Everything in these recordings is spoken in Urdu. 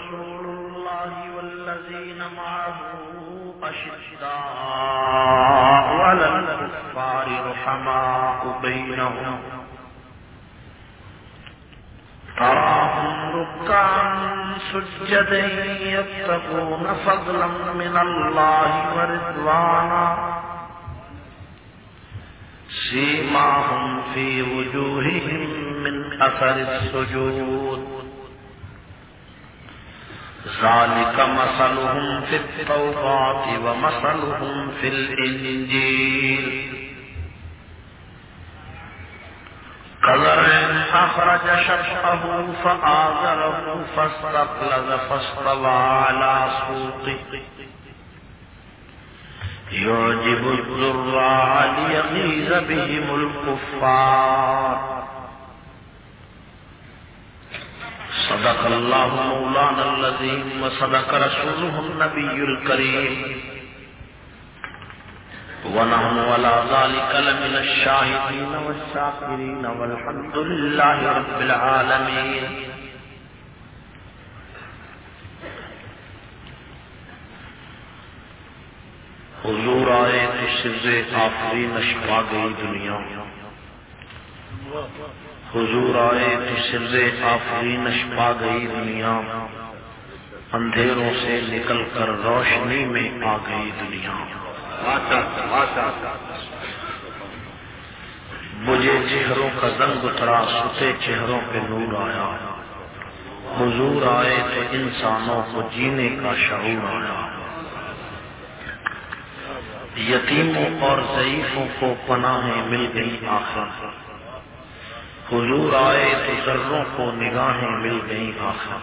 رسول الله والذين معه أشداء على الكفار رحماء بينهم تراهم ركعا سجدا يبتغون فضلا من الله ورضوانا سيماهم في وجوههم من أثر السجود ذلك مثلهم في التوراة ومثلهم في الإنجيل كزرع أخرج شطأه فآزره فاستغلظ فاستوى على سوقه يعجب الزراع ليغيظ بهم الكفار صدق الله مولانا العظيم وصدق رسوله النبي الكريم ونحن على ذلك لمن الشاهدين والشاكرين والحمد لله رب العالمين. حضور آئے تو سر آفرین اشپا گئی دنیا، حضور آئے تو سر آفرین اشپا گئی دنیا، اندھیروں سے نکل کر روشنی میں آ گئی دنیا. مجھے چہروں کا زنگ اترا، ستے چہروں پہ نور آیا. حضور آئے تو انسانوں کو جینے کا شعور آیا. یتیموں اور ضعیفوں کو پناہیں مل گئی آخر. حضور آئے تو ذروں کو نگاہیں مل گئی آخر.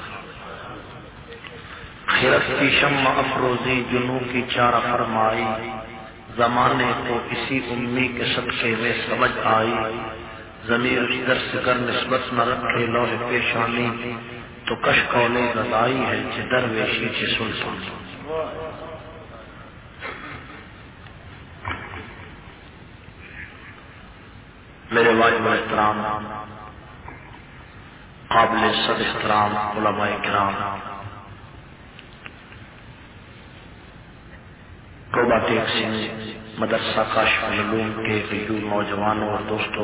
خرد کی شمع افروزی جنوں کی چارہ فرمائی، زمانے کو اسی امی کے صدقے میں سمجھ آئی. ضمیر ادھر سے کر نسبت نہ رکھے لوح پیشانی، تو کش کولے رضائی ہے کہ درویشی چھ سلطانی. میرے واجب احترام قابل صد احترام علماء کرام، توبہ ٹیک سنگھ مدرسہ کاشف العلوم کے غیور نوجوانوں اور دوستوں،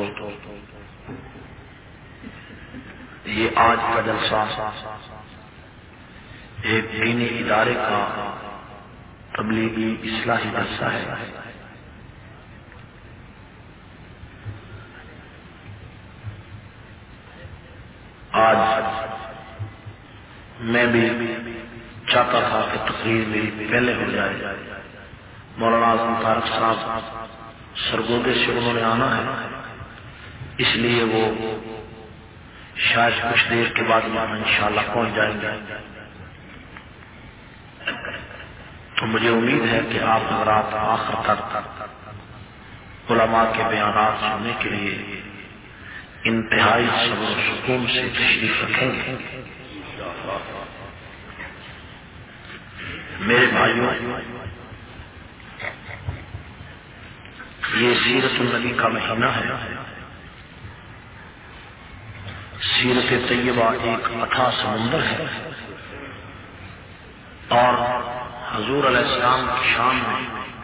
یہ آج کا جلسہ ایک دینی ادارے کا تبلیغی اصلاحی جلسہ ہے. آج میں بھی چاہتا تھا کہ تقریر میری پہلے ہو جائے. مولانا اعظم طارق صاحب سرگودے سے انہوں نے آنا ہے، اس لیے وہ شاید کچھ دیر کے بعد یہاں انشاءاللہ پہنچ جائیں گے. تو مجھے امید ہے کہ آپ حضرات آخر تک علماء کے بیانات سننے کے لیے انتہائی صبر و سکون سے تشریف رکھیں گے. میرے بھائیوں، یہ سیرت النبی کا مہینہ ہے. سیرت طیبہ ایک اتھاہ سمندر ہے، اور حضور علیہ السلام کی شان میں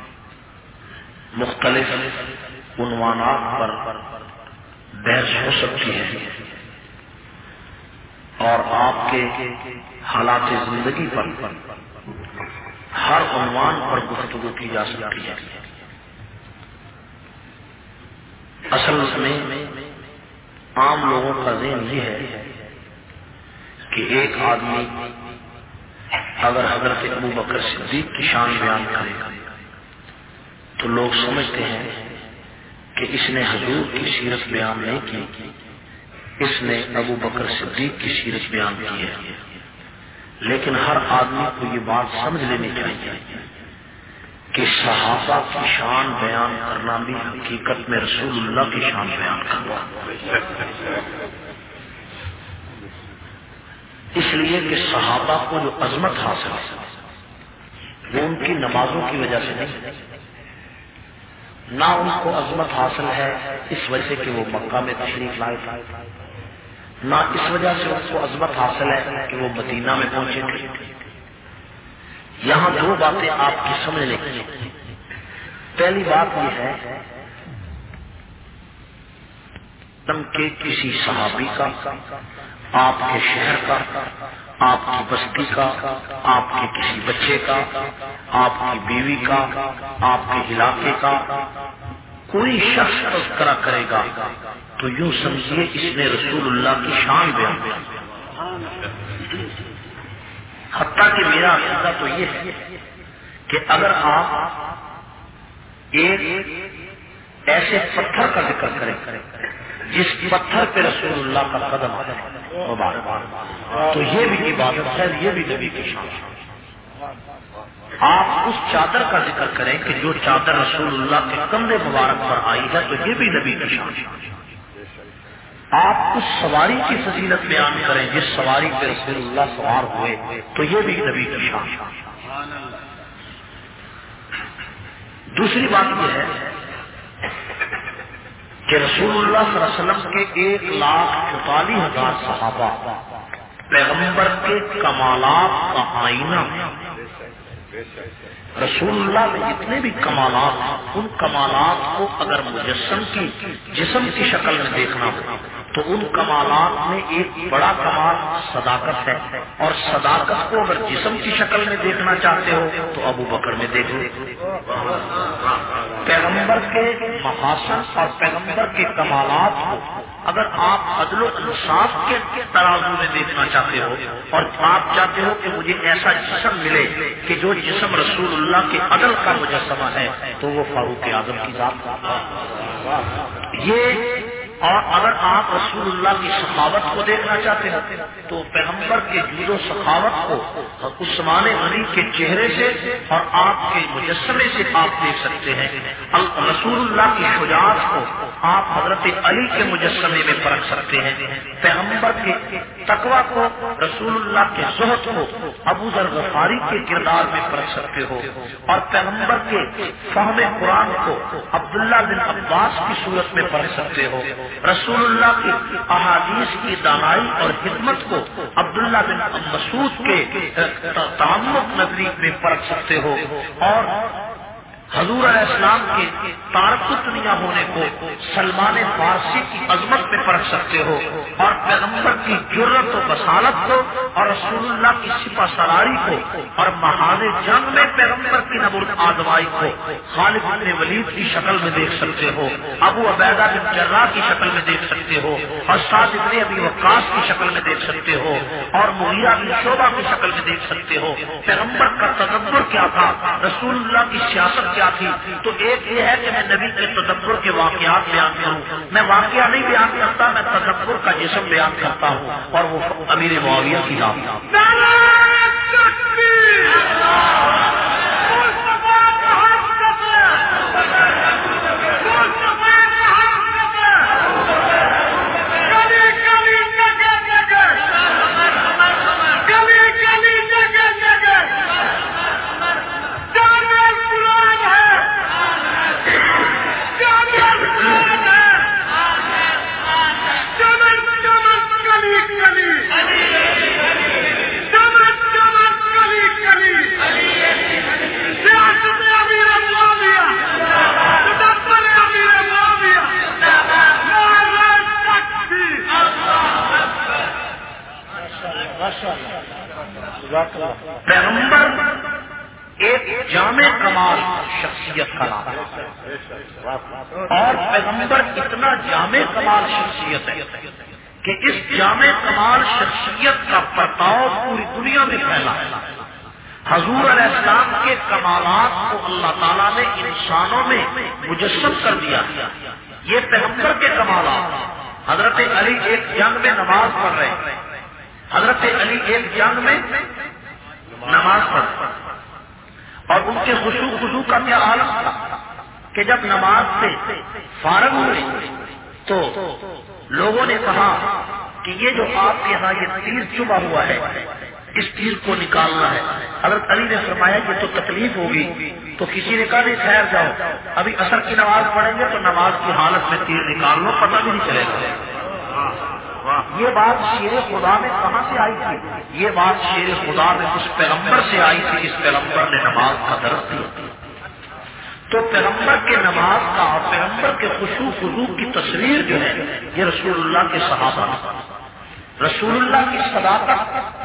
مختلف عنوانات پر بحث ہو سکتی ہے، اور آپ کے حالات زندگی پر ہر عنوان پر گفتگو کی جا سکتی ہے. اصل میں عام لوگوں کا ذہن یہ ہے کہ ایک آدمی اگر حضرت ابوبکر صدیق کی شان بیان کرے تو لوگ سمجھتے ہیں کہ اس نے حضور کی سیرت بیان نہیں کی، اس نے ابوبکر صدیق کی سیرت بیان کی ہے. لیکن ہر آدمی کو یہ بات سمجھ لینی چاہیے کہ صحابہ کی شان بیان کرنا بھی حقیقت میں رسول اللہ کی شان بیان کرنا، اس لیے کہ صحابہ کو جو عظمت حاصل ہے وہ ان کی نمازوں کی وجہ سے نہیں، نہ ان کو عظمت حاصل ہے اس وجہ سے کہ وہ مکہ میں تشریف لائے، نہ اس وجہ سے اس کو عظمت حاصل ہے کہ وہ مدینہ میں پہنچے تھے۔ یہاں دو باتیں آپ کی سمجھنے کی۔ پہلی بات یہ ہے کہ کسی صحابی کا، آپ کے شہر کا، آپ کی بستی کا، آپ کے کسی بچے کا، آپ کی بیوی کا، آپ کے علاقے کا کوئی شخص تذکرہ کرے گا تو یوں سمجھیے اس نے رسول اللہ کی شان بیان کی۔ حتیٰ کہ میرا عقیدہ تو یہ ہے کہ اگر آپ ایک ایسے پتھر کا ذکر کریں جس پتھر پہ رسول اللہ کا قدم مبارک، تو یہ بھی عبادت ہے، یہ بھی نبی کی شان ہے۔ آپ اس چادر کا ذکر کریں کہ جو چادر رسول اللہ کے کندھے مبارک پر آئی ہے تو یہ بھی نبی کی شان ہے۔ آپ اس سواری کی فضیلت بیان کریں جس سواری پہ رسول اللہ سوار ہوئے تو یہ بھی نبی کی شان ہے۔ دوسری بات یہ ہے کہ رسول اللہ صلی اللہ علیہ وسلم کے 1,44,000 صحابہ پیغمبر کے کمالات کا آئینہ، رسول اللہ میں جتنے بھی کمالات ہیں ان کمالات کو اگر مجسم کی جسم کی شکل میں دیکھنا ہو تو ان کمالات میں ایک بڑا کمال صداقت ہے، اور صداقت کو اگر جسم کی شکل میں دیکھنا چاہتے ہو تو ابو بکر میں دیکھ لو۔ پیغمبر کے محاسن اور پیغمبر کے کمالات کو اگر آپ عدل و انصاف کے ترازو میں دیکھنا چاہتے ہو اور آپ چاہتے ہو کہ مجھے ایسا جسم ملے کہ جو جسم رسول اللہ کے عدل کا مجسمہ ہے تو وہ فاروق اعظم کی ذات یہ۔ اور اگر آپ رسول اللہ کی سخاوت کو دیکھنا چاہتے ہیں تو پیغمبر کے جود و سخاوت کو عثمان غنی کے چہرے سے اور آپ کے مجسمے سے آپ دیکھ سکتے ہیں۔ رسول اللہ کی شجاعت کو آپ حضرت علی کے مجسمے میں پرکھ سکتے ہیں۔ پیغمبر کے تقوی کو، رسول اللہ کے زہد کو ابو ذر غفاری کے کردار میں پرکھ سکتے ہو، اور پیغمبر کے فہم قرآن کو عبداللہ بن عباس کی صورت میں پرکھ سکتے ہو۔ رسول اللہ کی احادیث کی دانائی اور حکمت کو عبداللہ بن مسعود کے تعمق نظری میں پرکھ سکتے ہو، اور حضور علیہ السلام کے تارک دنیا ہونے کو سلمان فارسی کی عظمت میں پرکھ سکتے ہو، اور پیغمبر کی جرت و بصالت کو اور رسول اللہ کی سپہ سالاری کو اور محاذ جنگ میں پیغمبر کی نبوت آزمائی کو خالد بن ولید کی شکل میں دیکھ سکتے ہو، ابو عبیدہ بن جراح کی شکل میں دیکھ سکتے ہو، اور سعد بن ابی وقاص کی شکل میں دیکھ سکتے ہو، اور مغیرہ بن شعبہ کی شکل میں دیکھ سکتے ہو۔ پیغمبر کا تدبر کیا تھا، رسول اللہ کی سیاست کیا تھی؟ تو ایک یہ ہے کہ میں نبی کے تدبر کے واقعات بیان کروں، میں واقعہ نہیں بیان کرتا، میں تدبر کا جسم بیان کرتا ہوں، اور وہ امیر معاویہ کی ذات۔ پیغمبر ایک جامع کمال شخصیت کا نام ہے، اور پیغمبر اتنا جامع کمال شخصیت ہے کہ اس جامع کمال شخصیت کا پرتاؤ پوری دنیا میں پھیلا ہے۔ حضور علیہ السلام کے کمالات کو اللہ تعالیٰ نے انسانوں میں مجسم کر دیا۔ یہ پیغمبر کے کمالات، حضرت علی ایک جنگ میں نماز پڑھ رہے ہیں، حضرت علی ایک جنگ میں نماز پڑھ، اور ان کے خشوع کا کیا عالم تھا کہ جب نماز سے فارغ ہوئے تو لوگوں نے کہا کہ یہ جو آپ کے یہاں یہ تیر چبھا ہوا ہے اس تیر کو نکالنا ہے۔ حضرت علی نے فرمایا یہ تو تکلیف ہوگی، تو کسی نے کہا نہیں ٹھہر جاؤ، ابھی عصر کی نماز پڑھیں گے تو نماز کی حالت میں تیر نکال لو، پتہ بھی نہیں چلے گا۔ یہ بات شیر خدا میں کہاں سے آئی تھی؟ یہ بات شیر خدا میں اس پیغمبر سے آئی تھی جس پیغمبر نے نماز کا درس دیا۔ تو پیغمبر کے نماز کا اور پیغمبر کے خشوع خضوع کی تصویر جو ہے یہ رسول اللہ کے صحابہ، رسول اللہ کی صداقت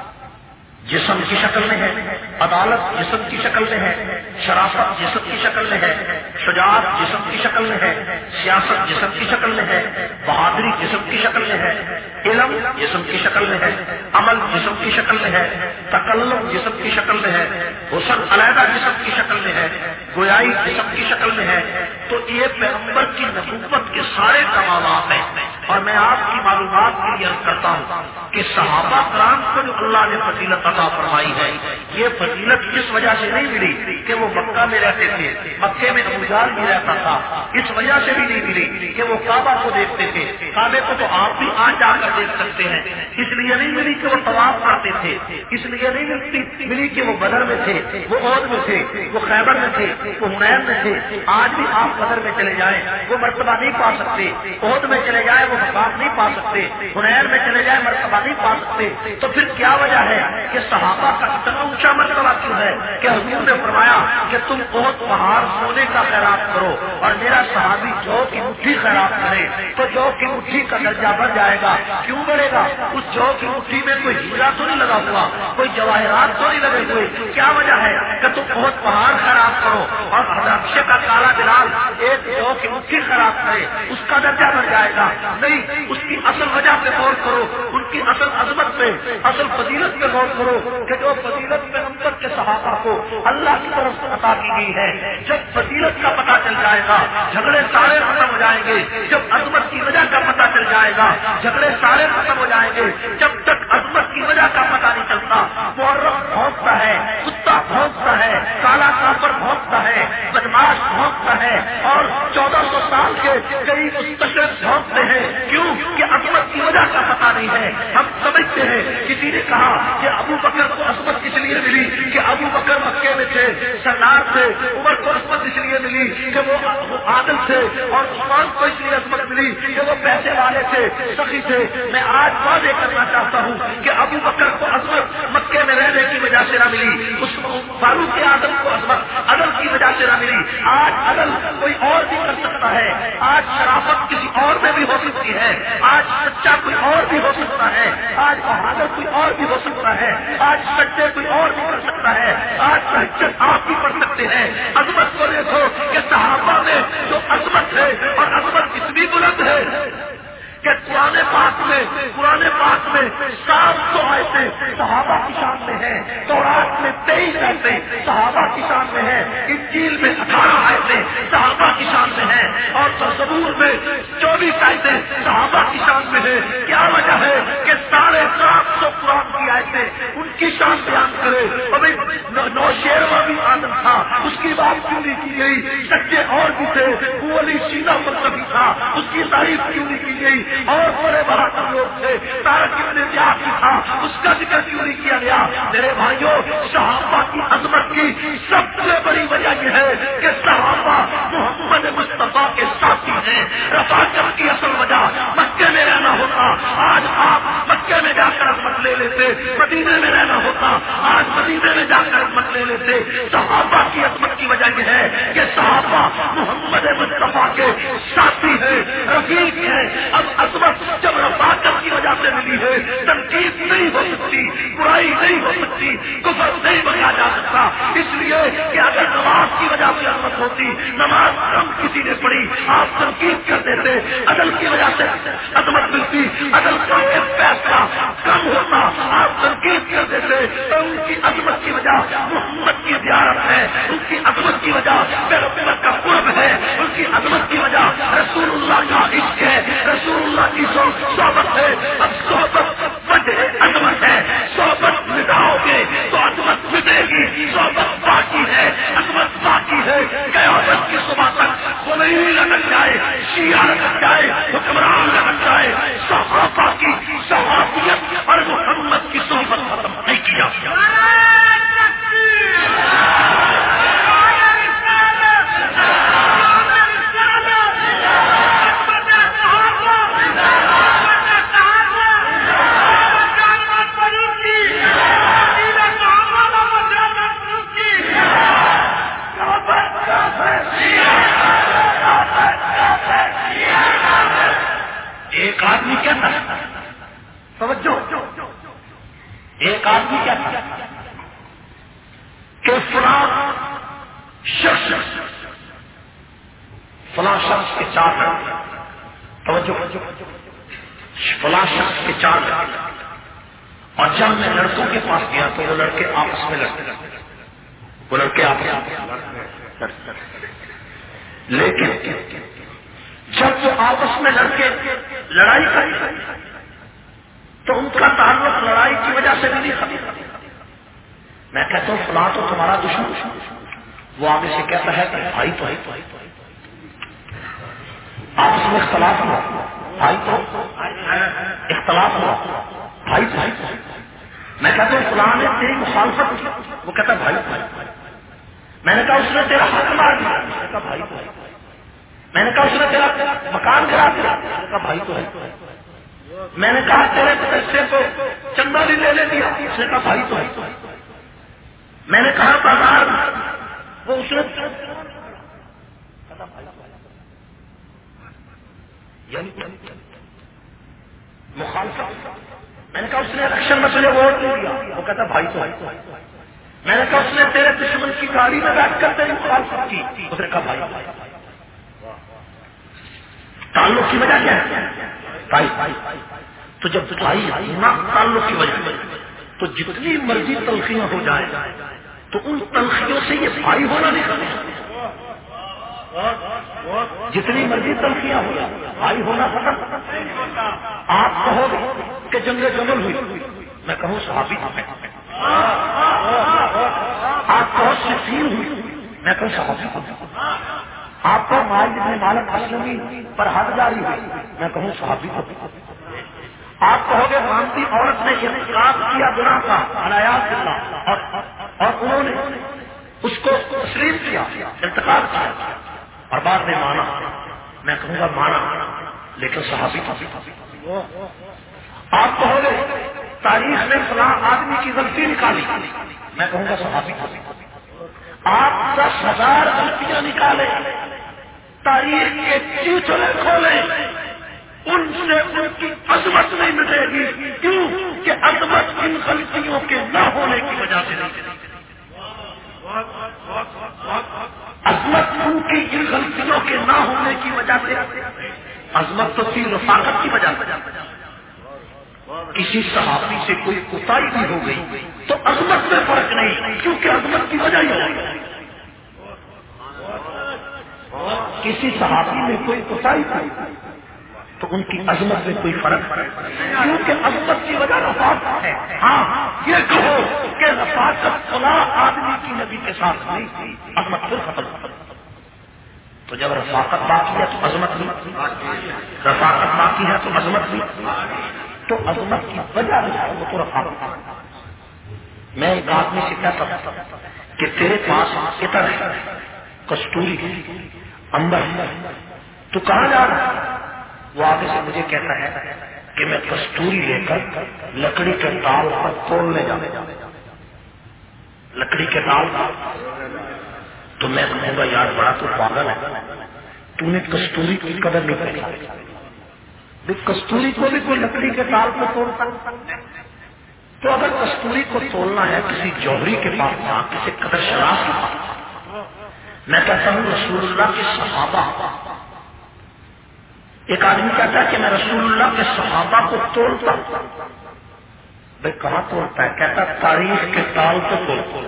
جسم کی شکل میں ہے، عدالت جسم کی شکل میں ہے، شرافت جسم کی شکل میں ہے، شجاعت جسم کی شکل میں ہے، سیاست جسم کی شکل میں ہے، بہادری جسم کی شکل میں ہے، علم جسم کی شکل میں ہے، عمل جسم کی شکل میں ہے، تکلم جسم کی شکل میں ہے، حسن علیحدہ جسم کی شکل میں ہے، گویائی جسم کی شکل میں ہے۔ تو یہ پیغمبر کی نبوت کے سارے کمالات ہیں۔ اور میں آپ کی معلومات کے لیے عرض کرتا ہوں کہ صحابہ کرام کو جو اللہ نے فضیلت عطا فرمائی ہے، یہ فضیلت اس وجہ سے نہیں ملی کہ وہ مکہ میں رہتے تھے، مکے میں ابو جہل بھی رہتا تھا، اس وجہ سے بھی نہیں ملی کہ وہ کعبہ کو دیکھتے تھے، کعبے کو تو آپ بھی آج جا کر دیکھ سکتے ہیں، اس لیے نہیں ملی کہ وہ طواف کرتے تھے، اس لیے نہیں ملی کہ وہ بدر میں تھے، وہ عہد میں تھے، وہ خیبر میں تھے، وہ حنین میں تھے۔ آج بھی آپ بدر میں چلے جائیں وہ مرتبہ نہیں پا سکتے، عہد میں چلے جائیں وہ مقام نہیں پا سکتے، حنین میں چلے جائیں مرتبہ نہیں پا سکتے۔ تو پھر کیا وجہ ہے کہ صحابہ کا اتنا اونچا مرتبہ کیوں ہے کہ حضور نے فرمایا کہ تم بہت پہاڑ سونے کا خیرات کرو اور میرا صحابی جو کی مٹھی خیرات کرے تو جو کی مٹھی کا درجہ بڑھ جائے گا۔ کیوں بڑھے گا؟ اس جو کی مٹھی میں کوئی ہیرا تو نہیں لگا ہوا، کوئی جواہرات تو نہیں لگے ہوئے۔ کیا وجہ ہے کہ تم بہت پہاڑ خیرات کرو اور حبشے کا کالا بلال ایک جو کی مٹھی خیرات کرے اس کا درجہ بڑھ جائے گا؟ نہیں، اس کی اصل وجہ پہ غور کرو، ان کی اصل عظمت پہ، اصل فضیلت پہ غور کرو کہ جو فضیلت پیغمبر کے صحابہ کو اللہ کی طرف سے عطا کی گئی ہے۔ جب فضیلت کا پتہ چل جائے گا جھگڑے سارے ختم ہو جائیں گے، جب عظمت کی وجہ کا پتہ چل جائے گا جھگڑے سارے ختم ہو جائیں گے۔ جب تک عظمت کی وجہ کا پتہ نہیں چلتا محرم بھونکتا ہے، کتا بھونکتا ہے، کالا کافر بھونکتا ہے، بدماش بھونکتا ہے اور 1400 سال کے کئی مستشرق بھونکتے ہیں۔ کیوں کہ عظمت کی وجہ کا پتہ نہیں ہے۔ ہم سمجھتے ہیں، کسی نے کہا کہ ابو بکر کو عظمت اس لیے ملی کہ ابو بکر مکے میں تھے، سردار تھے، عمر کو عظمت اس لیے ملی کہ وہ عادل تھے، اور عثمان کو اس لیے عظمت ملی کہ وہ پیسے والے تھے، سخی تھے۔ میں آج واضح کرنا چاہتا ہوں کہ ابو بکر کو عظمت مکے میں رہنے کی وجہ سے نہ ملی، اس فاروق اعظم کو عظمت عدل کی وجہ سے نہ ملی۔ آج عدل کوئی اور بھی کر سکتا ہے، آج شرافت کسی اور میں بھی ہو سکتی ہے، آج سچا کوئی اور بھی ہو سکتا ہے، آج بہادر کوئی اور بھی ہو سکتا ہے، آج سچے کوئی اور بھی کر سکتا ہے، آج تہجد آپ بھی پڑھ سکتے ہیں۔ عظمت کو دیکھو کہ صحابہ میں جو عظمت ہے اور عظمت اتنی بلند ہے کہ قرآن پاک میں 700 آیتیں صحابہ کی شان میں ہیں، تورات میں 23 آیتیں صحابہ کی شان میں ہیں، انجیل میں 18 آیتیں صحابہ کی شان میں ہیں، اور زبور میں 24 آیتیں صحابہ کی شان میں ہیں۔ کیا وجہ ہے کہ 750 قرآن کی آیتیں ان کی شان بیان کرے؟ نوشیروہ بھی عالم تھا، اس کی بات کیوں نہیں کی گئی؟ سچے اور بھی تھے، وہ علی سینہ مذہبی تھا، اس کی تعریف کیوں نہیں کی گئی؟ اور بڑے بہادر لوگ تھے، طارق ابن زیاد تھا، اس کا ذکر کیوں نہیں کیا گیا؟ میرے بھائیوں، صحابہ کی عظمت کی سب سے بڑی وجہ یہ ہے کہ صحابہ محمد مصطفیٰ کے ساتھی ہیں۔ رفاقت کی اصل وجہ مکے میں رہنا ہوتا، آج آپ مکے میں جا کر عظمت لے لیتے، مدینے میں رہنا ہوتا، آج مدینے میں جا کر عظمت لے لیتے۔ صحابہ کی عظمت کی وجہ یہ ہے کہ صحابہ محمد مصطفیٰ کے ساتھی ہیں، رفیق ہیں۔ اب عظمت جب رفاقت کی وجہ سے ملی ہے، تنقید نہیں ہو سکتی، برائی نہیں ہو سکتی، کفر نہیں بنایا جا سکتا۔ اس لیے کہ اگر نماز کی وجہ سے عظمت ہوتی، نماز کم کسی نے پڑھی، آپ تنقید کر دیتے، عدل کی وجہ سے عظمت ملتی، عدل کا فیصلہ کم ہوتا، آپ تنقید کر دیتے۔ تو ان کی عظمت کی وجہ محمد کی زیارت ہے، ان کی عظمت کی وجہ پیغمبر کا قرب ہے، ان کی عظمت کی وجہ رسول اللہ کا عشق ہے، رسول اللہ کی صحبت ہے۔ اب صحبت وجہ عظمت ہے، صحبت مٹاؤ گے تو عظمت مٹے گی، صحبت باقی ہے، عظمت باقی ہے۔ قیامت کی صبح تک خمینی لٹک جائے، شیعہ لٹک جائے، حکمران لٹک جائے، صحابہ کی صحابیت اور محمد کی صحبت ختم نہیں کیا۔ کہ فلاں شخص کے چار توجہ، فلاں شخص کے چار، اور جب میں لڑکوں کے پاس گیا تو وہ لڑکے آپس میں لڑتے، وہ لڑکے آپس میں، لیکن جب وہ آپس میں لڑکے لڑائی کرتے تو ان کا تعلق لڑائی کی وجہ سے بھی نہیں ختم۔ میں کہتا ہوں فلاں تو تمہارا دشمن، وہ آگے سے کہتا ہے کہ بھائی تو آپس میں اختلاف ہوا، بھائی تو اختلاف ہوا، بھائی تو میں کہتا ہوں فلاں نے تیری مخالفت کی، وہ کہتا ہے بھائی تو، میں نے کہا اس نے تیرا حق مار دیا، میں نے کہا بھائی تو، میں نے کہا اس نے تیرا مکان گرا دیا، میں نے کہا بھائی تو ہے، میں نے کہا تیرے پیسے کو چندہ بھی لے دیا، اس نے کہا بھائی تو ہے، میں نے کہا بازار وہ اس نے یعنی مخالفت، میں نے کہا اس نے الیکشن مسئلے ووٹ نہیں دیا، وہ کہتا بھائی تو ہے، میں نے کہا اس نے تیرے دشمن کی گاڑی میں بیٹھ کر تیری مخالفت کی، اس نے کہا بھائی۔ تعلق کی وجہ کیا ہے؟ بھائی۔ تو جب بھائی نہ تعلق کی وجہ تو جتنی مرضی تلخیاں ہو جائے تو ان تلخیوں سے یہ بھائی ہونا نہیں ختم، جتنی مرضی تلخیاں ہو جائے بھائی ہونا ختم۔ آپ کہو کہ جنگ جمل ہوئی، میں کہوں صحابی تھے، آپ کہو صفین ہوئی، میں کہوں صحابی تھے، آپ کو مالک بن مالک اسلمی پر حد جاری ہوئی، میں کہوں صحابی تھے، آپ کہو گے غامدی عورت نے انتقام کیا گناہ کا علیہ اللہ اور انہوں نے اس کو تسلیم کیا، انتقام کیا اور بعد میں مانا، میں کہوں گا مانا لیکن صحابی تھا۔ آپ کہو گے تاریخ نے فلاں آدمی کی غلطی نکالی، میں کہوں گا صحابی تھا۔ آپ 10,000 غلطیاں نکالے، تاریخ کے چیچڑے کھولے، ان سے ان کی عظمت نہیں مٹے گی، کیوں کہ عظمت ان غلطیوں کے نہ ہونے کی وجہ سے نہیں، عظمت ان کی ان غلطیوں کے نہ ہونے کی وجہ سے، عظمت تو تھی رفاقت کی وجہ سے۔ کسی صحابی سے کوئی کوتاہی بھی ہو گئی تو عظمت میں فرق نہیں، کیونکہ عظمت کی وجہ ہی ہوگی۔ کسی صحابی میں کوئی کوتاہی ہوئی تو ان کی عظمت میں کوئی فرق نہیں، کیونکہ عظمت کی وجہ رفاقت ہے۔ ہاں یہ کہو کہ رفاقت فلاں آدمی کی نبی کے ساتھ نہیں تھی، عظمت پھر ختم۔ تو جب رفاقت باقی ہے تو عظمت بھی، رفاقت باقی ہے تو عظمت بھی، تو عظمت کی وجہ ہے وہ تو رفاقت۔ میں ایک آدمی سے کہتا کہ تیرے پاس عطر ہے، کستوری، امبر، تو کہاں جا رہا ہے؟ وہ آگے سے مجھے کہتا ہے کہ میں کستوری لے کر لکڑی کے ڈال پر توڑنے جانے، لکڑی کے ڈال پر، تو میں کہوں گا یار بڑا تو پاگل ہے، تو نے کستوری کی قدر نہیں کری، کستوری کو بھی کوئی لکڑی کے ڈال پر توڑتا، تو اگر کستوری کو توڑنا ہے کسی جوہری کے پاس جا، کسی قدر شناس کے پاس، میں کہتا ہوں رسول اللہ کے صحابہ، ایک آدمی کہتا ہے کہ میں رسول اللہ کے صحابہ کو توڑتا ہوں، بھائی کہاں توڑتا ہے؟ کہتا تاریخ کے تال کو توڑتا۔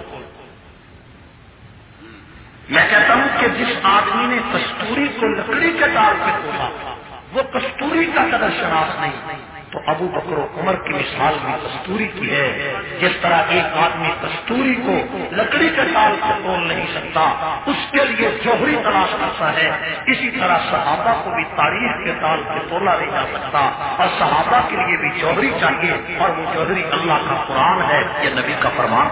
میں کہتا ہوں کہ جس آدمی نے کستوری کو لکڑی کے ڈال پہ توڑا وہ کستوری کا قدر شناس نہیں، تو ابو بکر و عمر کی مثال بھی کستوری کی ہے۔ جس طرح ایک آدمی کستوری کو لکڑی کے ڈال سے توڑ نہیں سکتا، اس کے لیے جوہری تلاش کرتا ہے، اسی طرح صحابہ کو بھی تاریخ کے ڈال سے توڑا نہیں جا سکتا، اور صحابہ کے لیے بھی جوہری چاہیے، اور وہ جوہری اللہ کا قرآن ہے، یہ نبی کا فرمان۔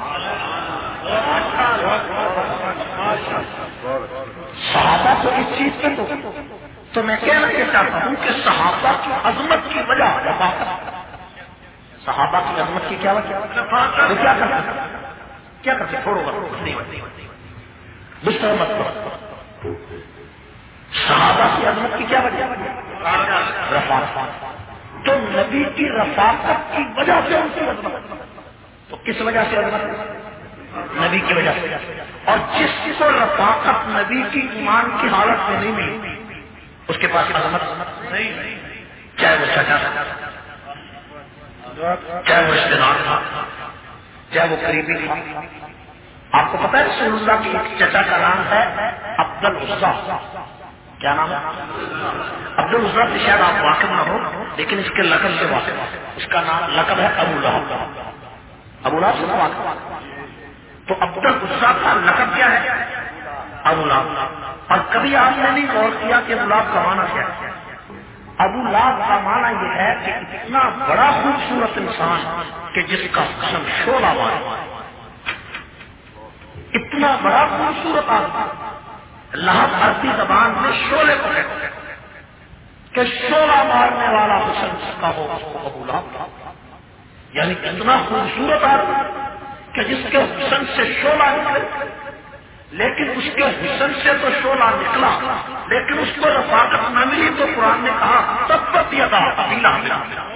صحابہ کو اس چیز پہ تو میں کہنا چاہتا ہوں کہ صحابہ کی عظمت کی وجہ رفاقت، صحابہ کی عظمت کی کیا وجہ؟ وہ کیا کرتے چھوڑو دوسرا مت کرو۔ صحابہ کی عظمت کی کیا وجہ؟ رفاقت۔ تو نبی کی رفاقت کی وجہ سے ان کی عظمت، تو کس وجہ سے عظمت؟ نبی کی وجہ سے. اور جس کو رفاقت نبی کی ایمان کی حالت میں نہیں ملی اس کے پاس عظمت نہیں، چاہے وہ چچا تھا، چاہے وہ رشتے دار تھا، چاہے وہ قریبی تھا. آپ کو پتا ہے رسول اللہ کی ایک چچا کا نام ہے عبد العزا. کیا نام ہے؟ عبد العزا سے شاید آپ واقف نہ ہو لیکن اس کے لقب سے واقف. اس کا نام لقب ہے ابو لہب. ابو لہب سے واقف. تو عبد العزا کا لقب کیا ہے؟ ابو لہب. اور کبھی آپ نے نہیں غور کیا کہ ابو لہب کا معنی کیا ہے؟ ابو لہب کا معنی یہ ہے کہ اتنا بڑا خوبصورت انسان کہ جس کا قسم شعلہ مارے. اتنا بڑا خوبصورت آدمی. لہب عربی زبان میں شعلے کو کہتے ہیں کہ شعلہ مارنے والا حسن جس کا ہو اس کو ابو لہب. یعنی اتنا خوبصورت آدمی کہ جس کے حسن سے شعلہ نکلے. لیکن اس کے حسن سے تو شعلہ نکلا لیکن اس کو رفاقت نہ ملی تو قرآن نے کہا تبت یدا ابی لہب.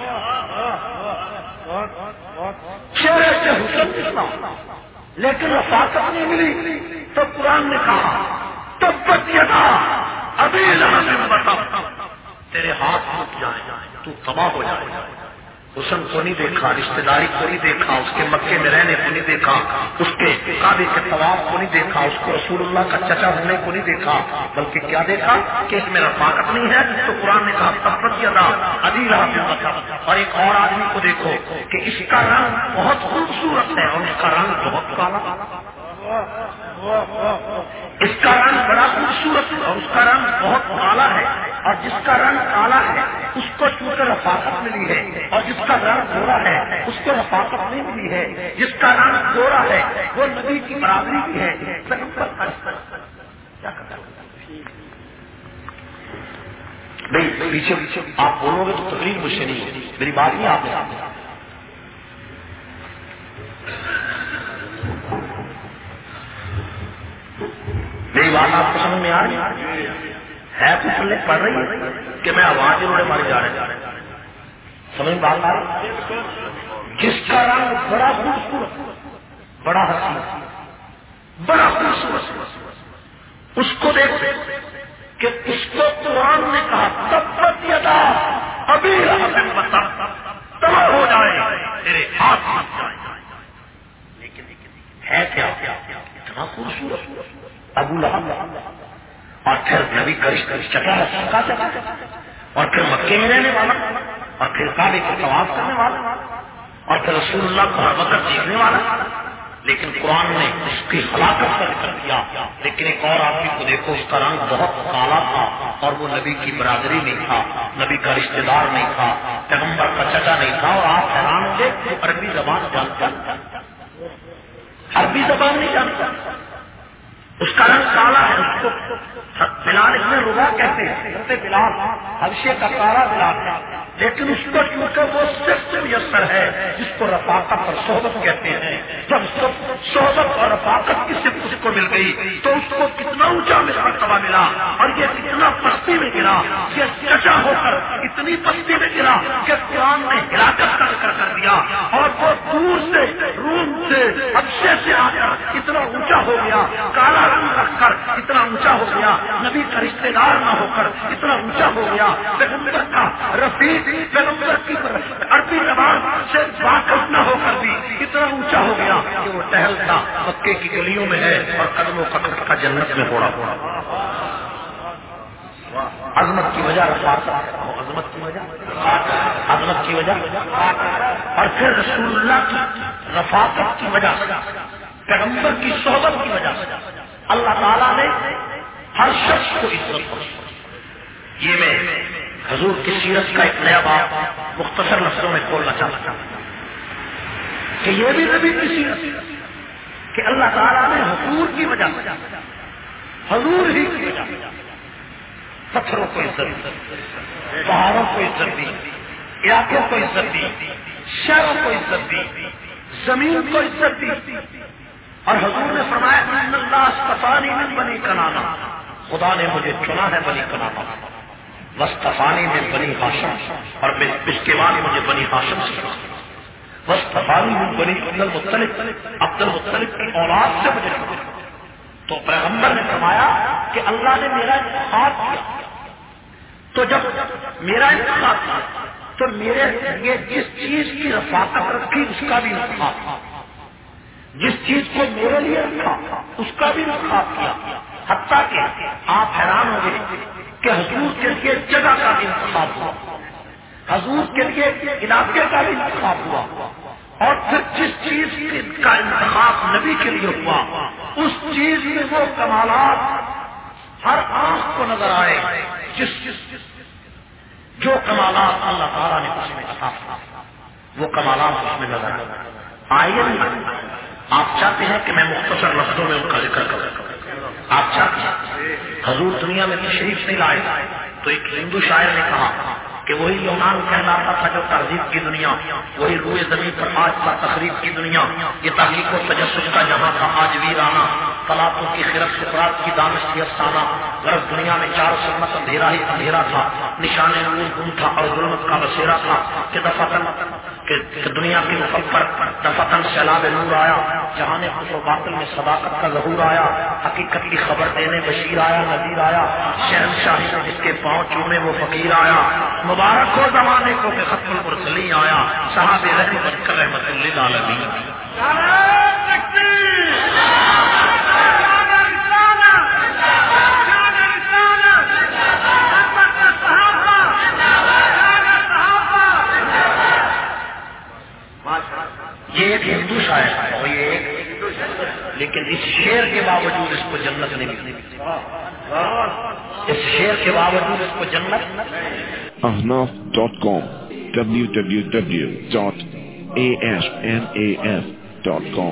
چہرے سے حسن نکلا لیکن رفاقت نہیں ملی تو قرآن نے کہا تبت یدا ابی لہب. تیرے ہاتھ ٹوٹ جائیں تو تباہ ہو جائے. حسن کو نہیں دیکھا، رشتے داری کو نہیں دیکھا، اس کے مکے میں رہنے کو نہیں دیکھا، اس کے کعبے کے طواف کو نہیں دیکھا، اس کو رسول اللہ کا چچا ہونے کو نہیں دیکھا، بلکہ کیا دیکھا کہ اس میں رفاقت نہیں ہے تو قرآن نے کہا تبت یدا ابی لہب. اور ایک اور آدمی کو دیکھو کہ اس کا رنگ بہت خوبصورت ہے اور اس کا رنگ بہت کالا. اس کا رنگ بڑا خوبصورت ہے اور اس کا رنگ بہت کالا ہے. اور جس کا رنگ کالا ہے اس کو چونکہ رفاقت ملی ہے اور جس کا رنگ گورا ہے اس کو رفاقت نہیں ملی ہے. جس کا رنگ گورا ہے وہ نبی کی برابری کی ہے. کیا کرتا پیچھے آپ بولو گے تو تقریر مجھ سے نہیں ہوگی. میری بات نہیں آپ نے میری بات آپ کو سمجھ میں آ رہی ہے؟ کچھ پلے پڑھ رہی ہے کہ میں آواز انہوں نے مارے جا رہے سمجھ میں بات آ رہی. جس کا رنگ بڑا خوبصورت بڑا حسین بڑا خوبصورت اس کو دیکھ کہ اس کو قرآن نے کہا تبت یدا ابی لہب تباہ ہو جائے تیرے ہاتھ ہاتھ جائے. لیکن ہے کیا اتنا خوبصورت ابو لہب اور پھر نبی کا رشتہ چچا اور پھر مکے میں رہنے والا اور پھر کعبے کو طواف کرنے والا اور پھر رسول اللہ کو ہر وقت دیکھنے والا. لیکن قرآن نے اس کی ہلاکت کا ذکر کیا. لیکن ایک اور آدمی کو دیکھو اس کا رنگ بہت کالا تھا اور وہ نبی کی برادری نہیں تھا، نبی کا رشتے دار نہیں تھا، پیغمبر کا چچا نہیں تھا. اور آپ حیران ہوں گے عربی زبان جانتا عربی زبان نہیں جانتا. اس کا رنگ کالا ہے. اس کو بلال ابن ربا کہتے ہیں. بلال حبشے کا کالا بلال ہے لیکن اس کو چونکہ وہ صرف سے میسر ہے جس کو رفاقت اور صحبت کہتے ہیں. جب صحبت اور رفاقت کی صرف اس کو مل گئی تو اس کو کتنا اونچا مرتبہ ملا اور یہ کتنا پستی میں گرا. یہ چچا ہو کر اتنی پستی میں گرا کہ قرآن نے ہلاکت کا ذکر کر دیا. اور وہ دور سے روم سے حبشے سے آ کر اتنا اونچا ہو گیا، کالا رنگ رکھ کر اتنا اونچا ہو گیا، نبی کا رشتے دار نہ ہو کر اتنا اونچا ہو گیا، پیغمبر کا رفیق پیغمبر کی عربی زبان سے واقف نہ ہو کر بھی اتنا اونچا ہو گیا کہ وہ ٹہلتا مکے کی گلیوں میں ہے اور قدموں قدم کا جنت میں پڑا. عظمت کی وجہ عظمت کی وجہ عظمت کی وجہ اور پھر رسول اللہ کی رفاقت کی وجہ پیغمبر کی صحبت کی وجہ سے اللہ تعالیٰ نے ہر شخص کو عزت بخشی. یہ میں حضور کی سیرت کا ایک نیا باب مختصر لفظوں میں کھولنا چاہتا ہوں کہ یہ بھی نبی کی سیرت کہ اللہ تعالیٰ نے حضور کی وجہ سے حضور ہی کی وجہ سے پتھروں کو عزت دی، پہاڑوں کو عزت دی، علاقوں کو عزت دی، شہروں کو عزت دی، زمین کو عزت دی. اور حضور نے فرمایا ان اللہ اصطفانی من بنی کنانہ، خدا نے مجھے چنا ہے بنی کنانہ، واصطفانی من بنی ہاشم، اور اس کے بعد مجھے بنی ہاشم سے چنا. وَاصْطَفَانِي مِن بَنِي عبد المطلب کی اولاد سے مجھے چنا. تو پیغمبر نے فرمایا کہ اللہ نے میرا انتخاب کیا. تو جب میرا انتخاب کیا تو میرے لیے جس چیز کی رفاقت رکھی اس کا بھی انتخاب تھا، جس چیز کو میرے لیے رکھا اس کا بھی انتخاب کیا. حتیٰ کہ آپ حیران ہو گئے کہ حضور کے لیے جگہ کا بھی انتخاب ہوا، حضور کے لیے علاقے کا بھی انتخاب ہوا، اور پھر جس چیز کا انتخاب نبی کے لیے ہوا اس چیز میں وہ کمالات ہر آنکھ کو نظر آئے جو کمالات اللہ تعالیٰ نے اس میں عطا کیا وہ کمالات اس میں نظر آئے. آپ چاہتے ہیں کہ میں مختصر لفظوں میں ان کا ذکر کروں؟ آپ چاہتے ہیں حضور دنیا میں تشریف نہیں لائے تو ایک ہندو شاعر نے کہا کہ وہی یونان کہلاتا تھا جو تہذیب کی دنیا، وہی روئے زمین پر آج کا تقریب کی دنیا، یہ تحقیق و تجسس کا جہاں تھا آج ویرانہ، طلاقوں کی خرف سفرات کی دانش کی افسانہ، غرض دنیا میں چار سلمت اندھیرا ہی اندھیرا تھا، نشان نور گم تھا اور ظلمت کا بسیرا تھا کہ دفعتاً کہ دنیا کے مفکر دفعتاً سیلاب نور آیا، جہاں نے حق و باطل میں صداقت کا ظہور آیا، حقیقت کی خبر دینے بشیر آیا نذیر آیا، شہنشاہی میں جس کے پاؤں چومے وہ فقیر آیا، مبارک ہو زمانے کو کہ ختم المرسلین آیا، صحاب رحم بن کر رحمت للعالمین. یہ ایک ہندو شاعر ہے اور یہ ایک لیکن اس شعر کے باوجود اس کو جنت نہیں ملی، اس شعر کے باوجود اس کو جنت. ahnaf.com www.asnaf.com.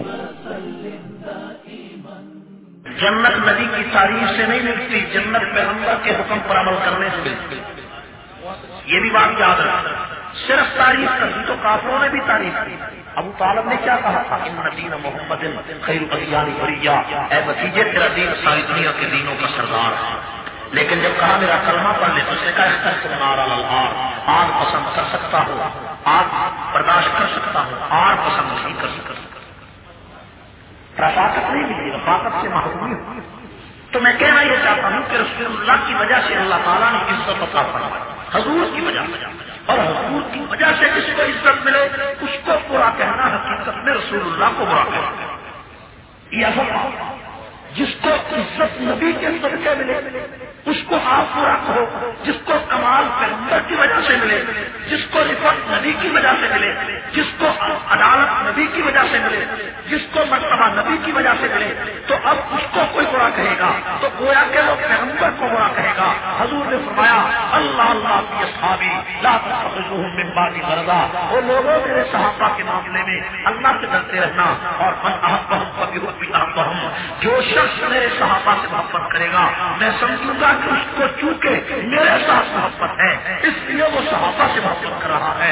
جنت نبی کی تعریف سے نہیں ملتی، جنت پیغمبر کے حکم پر عمل کرنے سے ملتی. یہ بھی بات یاد رکھنا. صرف تعریف کرتی تو کافروں نے بھی تعریف کی. ابو طالب نے کیا کہا تھا؟ ان دین محمد خیر الادیان بریہ، اے بھتیجے تیرا دین ساری دنیا کے دینوں کا سردار ہے. لیکن جب کہا میرا کلمہ پڑھ لے تو اس نے کہا اخترت النار علی النار، آگ پسند کر سکتا ہوں، آگ برداشت کر سکتا ہوں، آگ پسند نہیں کر سکتا. رفاقت نہیں ملی، رفاقت سے محرومی ہوئی. تو میں کہنا یہ چاہتا ہوں کہ رسول اللہ کی وجہ سے اللہ تعالیٰ نے عزت عطا فرمائی، حضور کی وجہ سے، اور حضور کی وجہ سے جس کو عزت ملے اس کو برا کہنا حقیقت میں رسول اللہ کو برا کہنا. یہ اصل جس کو عزت نبی کے صدقے ملے اس کو آپ برا کہو، جس کو کمال پیغمبر کی وجہ سے ملے، جس کو رفعت نبی کی وجہ سے ملے، جس کو عدالت نبی کی وجہ سے ملے، جس کو مرتبہ نبی کی وجہ سے ملے، تو اب اس کو کوئی برا کہے گا تو گویا کہ وہ پیغمبر کو برا کہے گا. حضور نے فرمایا اللہ اللہ کی اصحابی لا تتخذوهم من بعدی غرضا، وہ لوگوں میرے صحابہ کے معاملے میں اللہ سے ڈرتے رہنا. اور من احبهم فبحبی احبهم، جو شخص میرے صحابہ سے محبت کرے گا میں سمجھوں گا کہ اس کو چونکہ میرے ساتھ محبت ہے اس لیے وہ صحابہ سے محبت کر رہا ہے.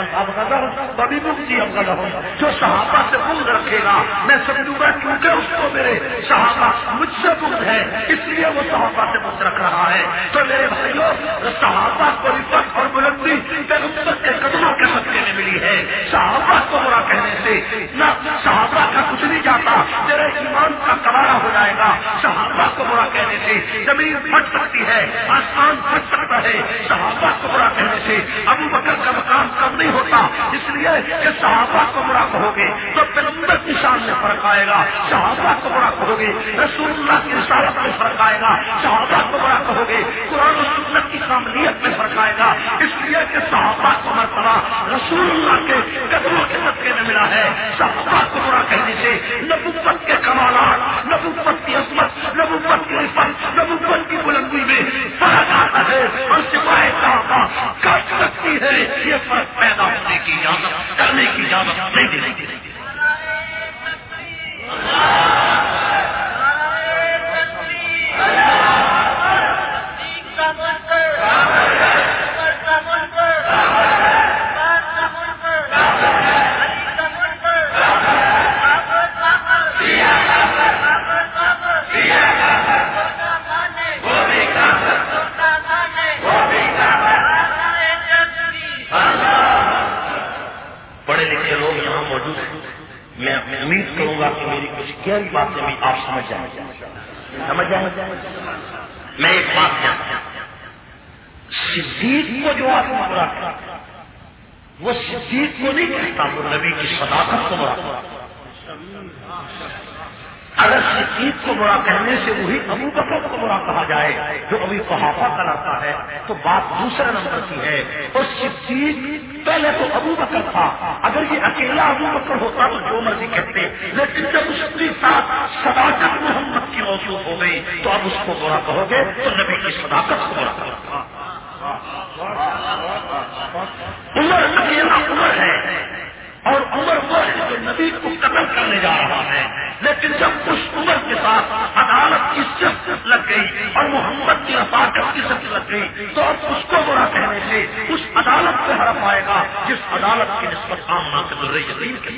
جو صحابہ سے بغض رکھے گا میں سمجھوں گا کیونکہ اس کو میرے صحابہ مجھ سے بغض ہے اس لیے وہ صحابہ سے بغض رکھ رہا ہے. تو میرے بھائیوں صحابہ کو رفعت اور بلندی پیغمبر کے قدموں کے صدقے میں ملی ہے. صحابہ کو برا کہنے سے نہ صحابہ کا کچھ نہیں جاتا، میرے ایمان کا کباڑا ہو جائے گا. صحابہ کو برا کہنے سے زمین پھٹ سکتی ہے، آسمان پھٹ سکتا ہے. صحابہ کو برا کہنے سے ابو بکر کا مقام کم نہیں ہوتا، اس لیے کہ صحابہ کو برا کہو گے تو پیغمبر کی شان میں فرق آئے گا. صحابہ کو برا کہو گے رسول اللہ کی رسالت میں فرق آئے گا. صحابہ کو برا کہو گے قرآن و سنت کی کاملیت میں فرق آئے گا. اس لیے کہ صحابہ کو مرتبہ رسول اللہ کے قدموں کے صدقے میں ملا ہے. صحابہ کو برا کہنے سے نبوت کے کمالات، نبوت کی عظمت، نبوت کی عزت، نبوت کی بلندی میں فرق آتا ہے اور سپاہی صحابہ کر سکتی ہے. یہ فرق پیدا ہونے کی اجازت، کرنے کی اجازت نہیں دی جاتی. بڑے لکھے لوگ یہاں کروں گا کہ میری کچھ گہری باتیں بھی آپ سمجھ جائیں میں ایک بات کہتا ہوں، صدیق کو جو آدمی برا کرتا وہ صدیق کو نہیں کہتا، وہ نبی کی صداقت کو برا کرتا۔ اگر صدیق کو برا کہنے سے وہی ابو بکر کو برا کہا جائے جو ابھی صحابہ کراتا ہے تو بات دوسرے نمبر کی ہے۔ اور صدیق پہلے تو ابو بکر تھا، اگر یہ اکیلا ابو بکر ہوتا تو جو مرضی کہتے، لیکن جب اس کے ساتھ صداقت محمد کی موصوف ہو گئی تو اب اس کو برا کہو گے تو نبی کی صداقت کو برا کہو۔ عمر اکیلا عمر ہے اور عمر وہ ہے جو نبی کو قتل کرنے جا رہا ہے، لیکن جب اس عمر کے ساتھ عدالت کی صفت لگ گئی اور محمد کی رفاقت کی صفت لگ گئی تو اب اس کو برا کہنے سے اس عدالت پہ حرف آئے گا جس عدالت کی نسبت آمنہ کے ذریعے یقین کی۔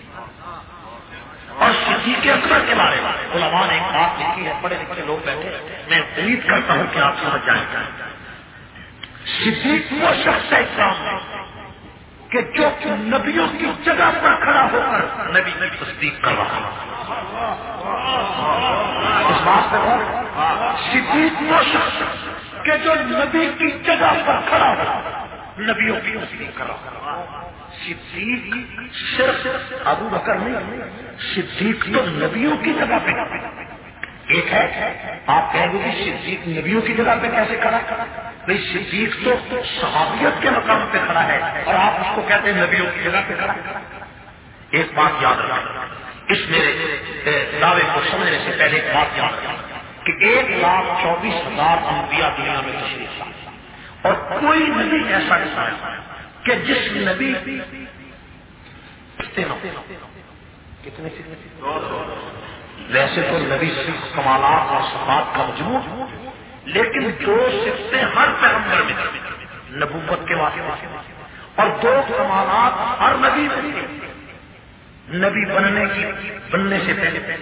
اور صدیق اکبر کے بارے میں علماء نے ایک بات لکھی ہے، پڑھے لکھے لوگ بیٹھے، میں امید کرتا ہوں کہ آپ سمجھ جائیں گے۔ صدیق وہ شخص ہے اسلام میں کہ جو نبیوں کی جگہ پر کھڑا ہو کر نبی کی تصدیق کر رہا ہے۔ اس بات پہ صدیق وہ شخص کہ جو نبی کی جگہ پر کھڑا ہو نبیوں کی تصدیق کر رہا ہے۔ صدیق صرف ابو بکر نہیں، صدیق تو نبیوں کی جگہ پہ ایک ہے۔ آپ کہیں گے کہ صدیق نبیوں کی جگہ پہ کیسے کھڑا؟ بھائی صدیق تو صحابیت کے مقام پہ کھڑا ہے اور آپ اس کو کہتے ہیں نبیوں کی جگہ پہ کھڑا۔ ایک بات یاد رکھنا، اس میرے دعوے کو سمجھنے سے پہلے ایک بات یاد رکھنا کہ 1,24,000 انبیاء دنیا میں تشریف لائے اور کوئی نبی ایسا نہیں آیا کہ جس نبی کتنے ویسے تو نبی صرف کمالات اور صفات کا مجموع، لیکن 2 صفتیں ہر پیغمبر میں نبوت کے واسطے اور 2 کمالات ہر نبی میں، نبی بننے سے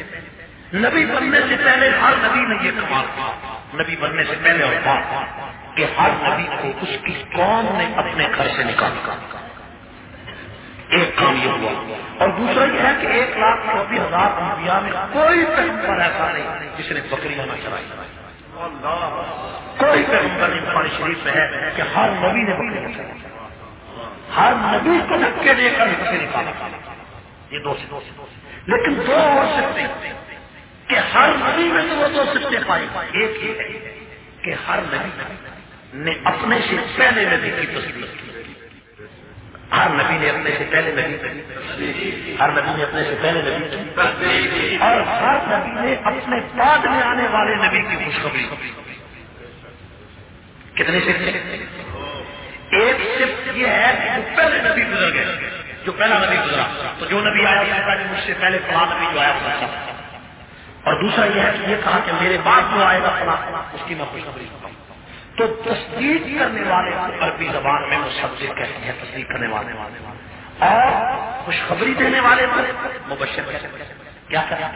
پہلے ہر نبی نے یہ کمال کیا، نبی بننے سے پہلے اور بعد کہ ہر نبی کو اس کی قوم نے اپنے گھر سے نکالا۔ ایک کام یہ ہوا، اور دوسرا یہ ہے کہ 1,24,000 انبیاء میں کوئی پیغمبر ایسا نہیں جس نے بکریاں نہ چرائی۔ کوئی پیغمبر نہیں بخاری شریف میں ہے کہ ہر نبی نے بکریاں چرائی، ہر نبی کو دھکے دے کر سے نکالا۔ یہ 2 لیکن 2 اور صفتیں کہ ہر نبی میں تو وہ 2 صفتیں پائی۔ ایک یہ ہے کہ ہر نبی نے اپنے سے پہلے نبی کی تصدیق کی، ہر نبی نے اپنے سے پہلے نبی، ہر نبی نے اپنے سے پہلے نبی، اور ہر نبی نے اپنے بعد میں آنے والے نبی کی خوشخبری۔ کتنے صفت؟ ایک صفت یہ ہے کہ جو پہلے نبی گزر گئے، جو پہلا نبی گزرا تو جو نبی آیا کہتا کہ مجھ سے پہلے فلاں نبی جو آیا وہ اچھا، اور دوسرا یہ ہے کہ یہ کہا کہ میرے بعد جو آئے گا فلاں اس کی میں خوشخبری کرتا ہوں۔ تو تصدیق کرنے والے عربی زبان میں مصدق کہتے ہیں، تصدیق کرنے والے، اور خوشخبری دینے والے مبشر کہتے ہیں۔ کیا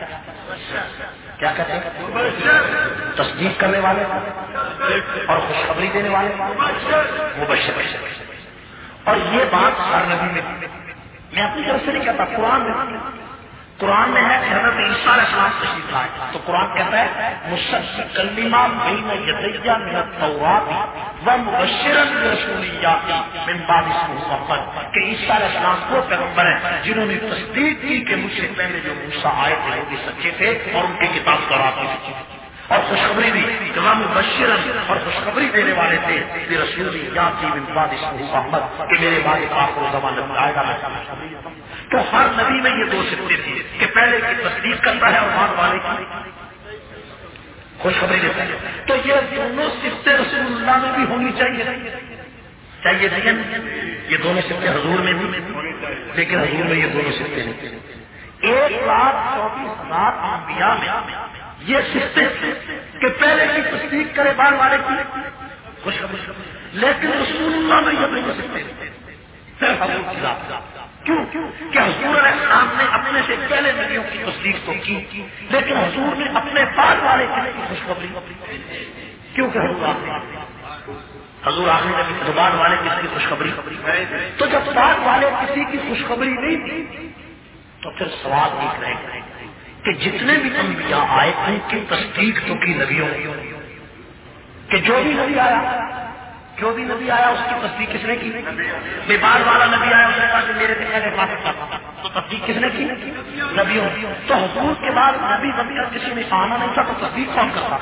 کہتے ہیں؟ تصدیق کرنے والے اور خوشخبری دینے والے مبشر۔ اور یہ بات ہر نبی میں اپنی طرف سے نہیں کہتا، قرآن میں ہے کہ حضرت عیسیٰ علیہ السلام تشریف لائے تو قرآن کہتا ہے مصدقا لما بین یدی من التوراۃ ومبشرا برسول یاتی من بعد اسمہ احمد، کہ عیسیٰ علیہ السلام وہ پیغمبر ہیں جنہوں نے تصدیق کی کہ مجھ سے پہلے جو موسیٰ آئے تھے وہ بھی سچے تھے اور ان کی کتاب تورات بھی سچی تھی، اور خوشخبری دی کہ وہ مبشرا اور خوشخبری دینے والے تھے برسول یاتی من بعد اسمہ احمد، کہ میرے بعد آخر زمانہ میں آئے گا۔ تو ہر نبی میں یہ 2 صفتیں تھی کہ پہلے کی تصدیق کرتا ہے اور بعد والے کی خوشخبری دیتا ہے۔ تو یہ دونوں صفتیں رسول اللہ میں بھی ہونی چاہیے یہ دونوں صفتیں حضور میں بھی، لیکن حضور میں یہ دونوں صفتیں نہیں۔ 1,24,000 انبیاء میں یہ صفتیں کہ پہلے کی تصدیق کرے بعد والے کی خوشخبری، لیکن رسول اللہ میں یہ دونوں صفتیں صرف حضور کی ذات۔ کیوں کہ حضور علیہ السلام نے اپنے سے پہلے نبیوں کی تصدیق تو کی، لیکن حضور نے اپنے بعد والے کی خوشخبری، کیونکہ حضور آخری نبی تو بعد والے کسی کی خوشخبری، تو جب بعد والے کسی کی خوشخبری نہیں تھی تو پھر سوال نہیں رہے گا کہ جتنے بھی انبیاء آئے ان کی تصدیق تو کی نبیوں نے، کہ جو بھی نبی آیا اس کی تصدیق کس نے کی؟ بیمار والا نبی آیا اس نے کہا کہ میرے کہنے کے پاس تو تصدیق کس نے کی؟ نبیوں. تو حضور کے بعد نبی بن کر کسی نے آنا نہیں تھا تو تصدیق کون کرتا؟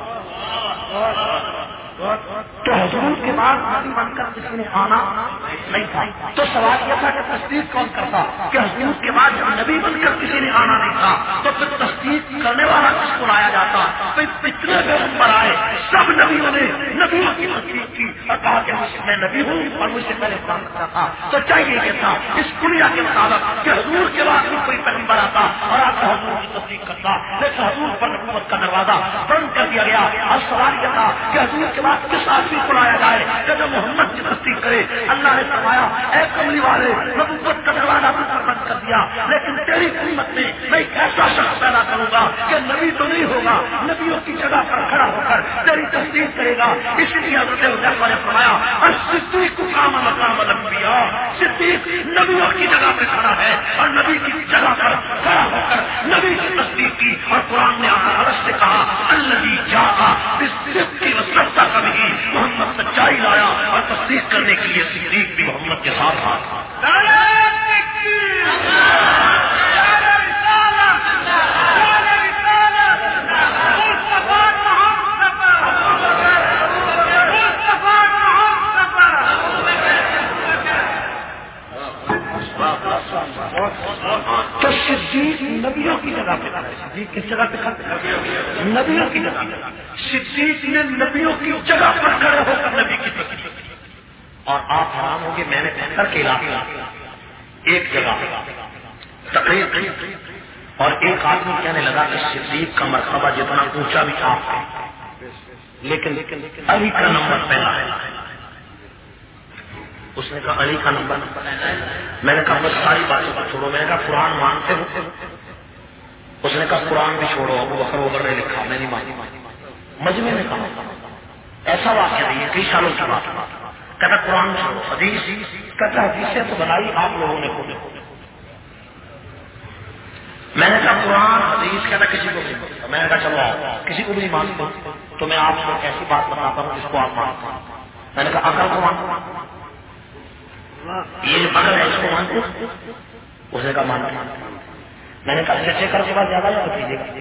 تو حضور کے بعد نبی بن کر کسی نے آنا نہیں تھا تو سوال یہ تھا کہ تصدیق کون کرتا؟ کہ حضور کے بعد جب نبی بن کر کسی نے آنا نہیں تھا تو پھر تصدیق کرنے والا کس کو لایا جاتا؟ پھر اتنے پیغمبر آئے، سب نبیوں نے نبیوں کی تصدیق کی اور کہا کہ میں نبی ہوں اور مجھ سے پہلے قرآن کرتا تھا. تو چاہیے یہ تھا اس دنیا کے مطابق کہ حضور کے بعد بھی کوئی پیغمبر آتا اور آپ کا حضور کی تصدیق کرتا، لیکن حضور پر نبوت کا دروازہ بند کر دیا گیا. اور سوال یہ تھا کہ حضور کے بعد کس آدمی کو لایا جائے کہ جو محمد کی تصدیق کرے. اللہ نے فرمایا اے کملی والے نبوت کا دروازہ بند کر دیا، لیکن تیری امت میں میں ایک ایسا شخص پیدا کروں گا کہ نبی تو نہیں ہوگا، نبیوں کی جگہ پر کھڑا ہو کر تیری تصدیق کرے گا. اس لیے حضرت حذیفہ نے فرمایا الصدیق قام مقام الانبیاء، صدیق نبیوں کی جگہ پہ کھڑا ہے اور نبی کی جگہ پر کھڑا ہو کر نبی کی تصدیق کی. اور قرآن نے عرض سے کہا الذی جاء بالصدق وصدق به، محمد سچائی لایا اور تصدیق کرنے کے لیے صدیق بھی محمد کے ساتھ تھا. تو صدیق نبیوں کی جگہ پہ، صدیق کس جگہ پہ کھڑا؟ نبیوں کی جگہ. صدیق نے نبیوں کی جگہ پر کھڑے ہو کر نبی کی تصدیق. اور آپ حیران ہوں گے، میں نے پتھر کے علاقے ایک جگہ تقریر کی اور ایک آدمی کہنے لگا کہ صدیق کا مرتبہ جتنا اونچا بھی آپ ہے لیکن علی کا نمبر پہلا ہے. اس نے کہا علی کا نمبر. میں نے کہا بس ساری باتوں کو چھوڑو. میں نے کہا قرآن مانتے ہو؟ اس نے کہا قرآن بھی چھوڑو، ابو بکر عمر نے لکھا، میں نہیں مانی. مجمع نے کہا ایسا واقعہ نہیں ہے، کئی سالوں کی بات. کہتا قرآن چھوڑو، حدیث کہتا حدیثیں تو بنائی آپ لوگوں نے خود. میں نے کہا قرآن حدیث کہتا کسی کو نہیں. میں نے کہا چلو آؤ، کسی کو بھی نہیں مانتے تو میں آپ کو ایسی بات بتاتا ہوں جس کو آپ مانتے ہیں. میں نے کہا عقل کو مانتے، یہ جو عقل ہے اس کو مانتے؟ اس نے کہا مانتے. میں نے کہا چچے کر کے بعد زیادہ یا بتیجے گا؟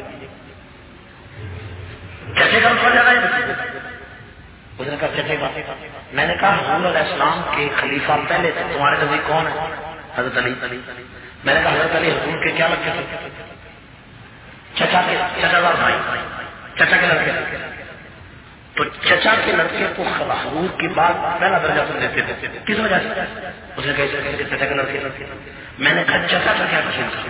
چچے کر کے بعد زیادہ یا بتیجے گا؟ اس نے کہا چچے کا. میں نے کہا حضور علیہ السلام کے خلیفہ پہلے تھے، تمہارے نزدیک کون ہے؟ حضرت علی. میں نے کہا حضرت علی حضور کے کیا لڑکے تھے؟ چچا دار بھائی، چچا کے لڑکے. تو چچا کے لڑکے کو حضور کی بات پہلا درجہ تو دیتے تھے، کس وجہ سے؟ اس نے کہا چچا کے لڑکے. میں نے کہا چچا کا کیا قصور تھا؟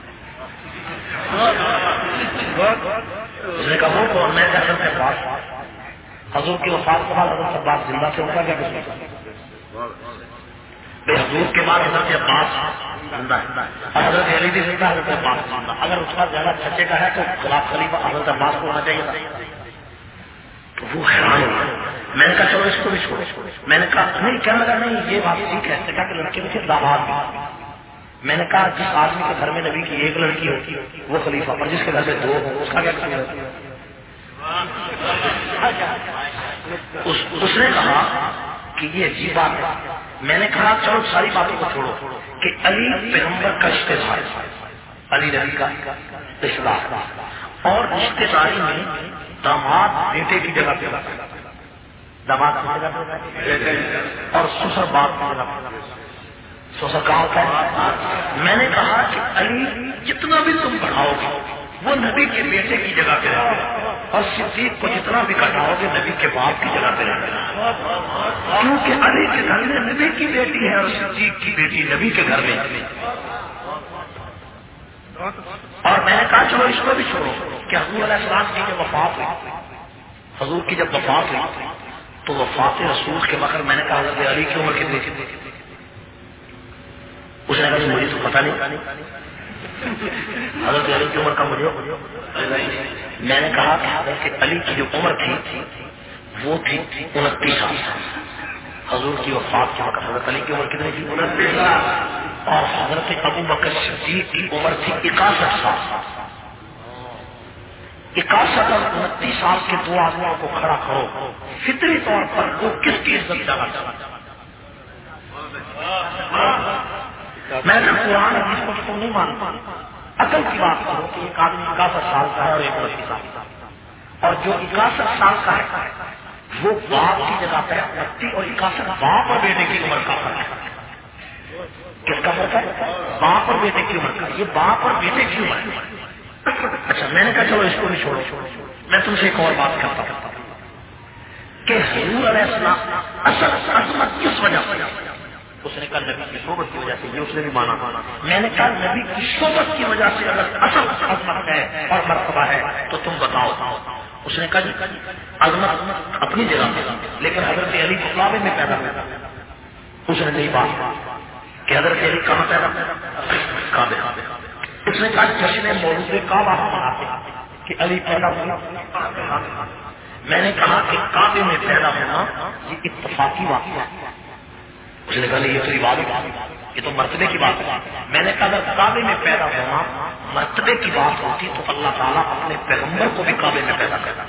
اس نے کہا وہ کون؟ میں نے کہا حضرت عباس، حضور کی وفات کے بعد حضرت عباس زندہ سے ان کا کیا قصور تھا؟ حضور کے بعد حضرت عباس زندہ ہے اور حضرت علی بھی زندہ، حضرت عباس زندہ. اگر اس کا زیادہ چچے کا ہے تو خلاف خلیفہ حضرت عباس کو ہونا چاہیے تھا. تو وہ حیران ہوا. میں نے کہا چلو اس کو بھی چھوڑو. میں نے کہا نہیں، کہنے لگا نہیں یہ بات ٹھیک ہے. چچا کے لڑکے بھی تھے، داماد بھی. میں نے کہا جس آدمی کے گھر میں نبی کی ایک لڑکی ہوتی وہ خلیفہ، اور جس کے گھر میں دو ہو اس کا کیا قصور ہے؟ اس نے کہا کہ یہ عجیب بات ہے. میں نے کہا چلو ساری باتوں کو چھوڑو کہ علی پیغمبر کا رشتے دار، علی نبی کا رشتے دار، اور رشتے داری میں داماد بیٹے کی جگہ پہ، داماد کی جگہ پہ، اور سسر باپ کی جگہ پہ. سسر کہاں ہوتا ہے؟ میں نے کہا کہ علی جتنا بھی تم بڑھاؤ گے وہ نبی کے بیٹے کی جگہ پہ رہے گا، اور صدیق کو جتنا بھی کٹاؤ گے نبی کے باپ کی جگہ پہ رہے گا، کیونکہ علی کے گھر میں نبی کی بیٹی ہے اور صدیق کی بیٹی نبی کے گھر میں. اور میں نے کہا چلو اس کو بھی چھوڑو کہ حضور علیہ السلام کی جب وفات ہوئی، حضور کی جب وفات ہوئی تو وفات رسول کے وقت میں نے کہا حضرت علی کی عمر کتنی تھی؟ اس نے کہا مجھے تو پتہ نہیں، حضرت علی کی عمر کا مجھے. میں نے کہا کہ حضرت علی کی جو عمر تھی وہ تھی 29 سال. حضور کی وفات کے وقت حضرت علی کی عمر کتنی تھی؟ 29 سال. اور حضرت ابو بکر صدیق کی عمر تھی 61 سال. 61 اور 29 سال کے دو آدمیوں کو کھڑا کرو، فطری طور پر وہ کس کی عزت زیادہ کرتا؟ میں نے قرآن حدیث کو تو نہیں مانتا، عقل کی بات کرو کہ ایک آدمی 61 سال کا ہے اور ایک 29 سال کا، اور جو 61 سال کا ہے وہ باپ کی جگہ پہ 29 اور 61 باپ اور بیٹے کی عمر کا فرق ہے۔ کس کا فرق ہے؟ باپ اور بیٹے کی عمر کا، یہ باپ اور بیٹے کی عمر ہے۔ اچھا میں نے کہا چلو اس کو بھی چھوڑو، میں تم سے ایک اور بات کرتا ہوں کہ حضور علیہ السلام اصل عظمت کس وجہ سے؟ اس نے کہا نبی کی صحبت کی وجہ سے، یہ اس نے بھی مانا۔ میں نے کہا نبی کی صحبت کی وجہ سے اگر اصل عظمت ہے اور مرتبہ ہے تو تم بتاؤ۔ اس نے کہا جی عظمت اپنی جگہ پہ، لیکن حضرت علی کو کعبے میں پیدا ہوا۔ اس نے نہیں بات کہ حضرت علی کہاں پیدا ہوا؟ کعبے۔ اس نے کہا جشن مولود کعبہ مناتے کہ علی پیدا ہوا۔ میں نے کہا کہ کعبے میں پیدا ہونا یہ اتفاقی واقعہ۔ اس نے کہا یہ تو عبادت ہے، یہ تو مرتبے کی بات ہے۔ میں نے کہا اگر کعبے میں پیدا ہونا مرتبے کی بات ہوتی تو اللہ تعالیٰ اپنے پیغمبر کو بھی کعبے میں پیدا کرتا۔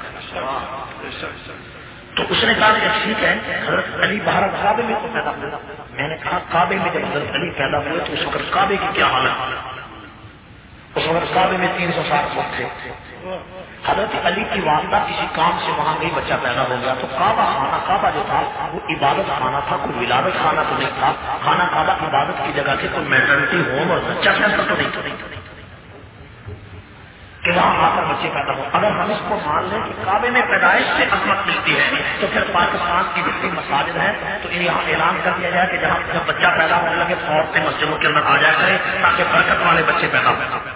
تو اس نے کہا کہ ٹھیک ہے حضرت علی باہر کعبے میں تو پیدا ہوا۔ میں نے کہا کعبے میں جب حضرت علی پیدا ہوئے تو اس وقت کعبے کی کیا حالت؟ اس وقت کعبے میں 360 لوگ تھے۔ حضرت علی کی والدہ کسی کام سے وہاں گئی، بچہ پیدا ہو گیا تو کعبہ خانہ، کعبہ جو تھا وہ عبادت خانہ تھا، کوئی ولادت خانہ تو نہیں تھا۔ خانہ کعبہ عبادت کی جگہ تھی، کوئی میٹرنٹی ہوم اور بچہ سینٹر تو نہیں تھا کہ وہاں آ کر بچے پیدا ہو۔ اگر ہم اس کو مان لیں کہ کعبے میں پیدائش سے عظمت ملتی ہے تو پھر پاکستان کی جتنی مساجد ہیں تو یہاں اعلان کر دیا جائے کہ جہاں جب بچہ پیدا ہونے لگے تو عورتیں مسجدوں کے اندر آ جایا کریں تاکہ برکت والے بچے پیدا ہو۔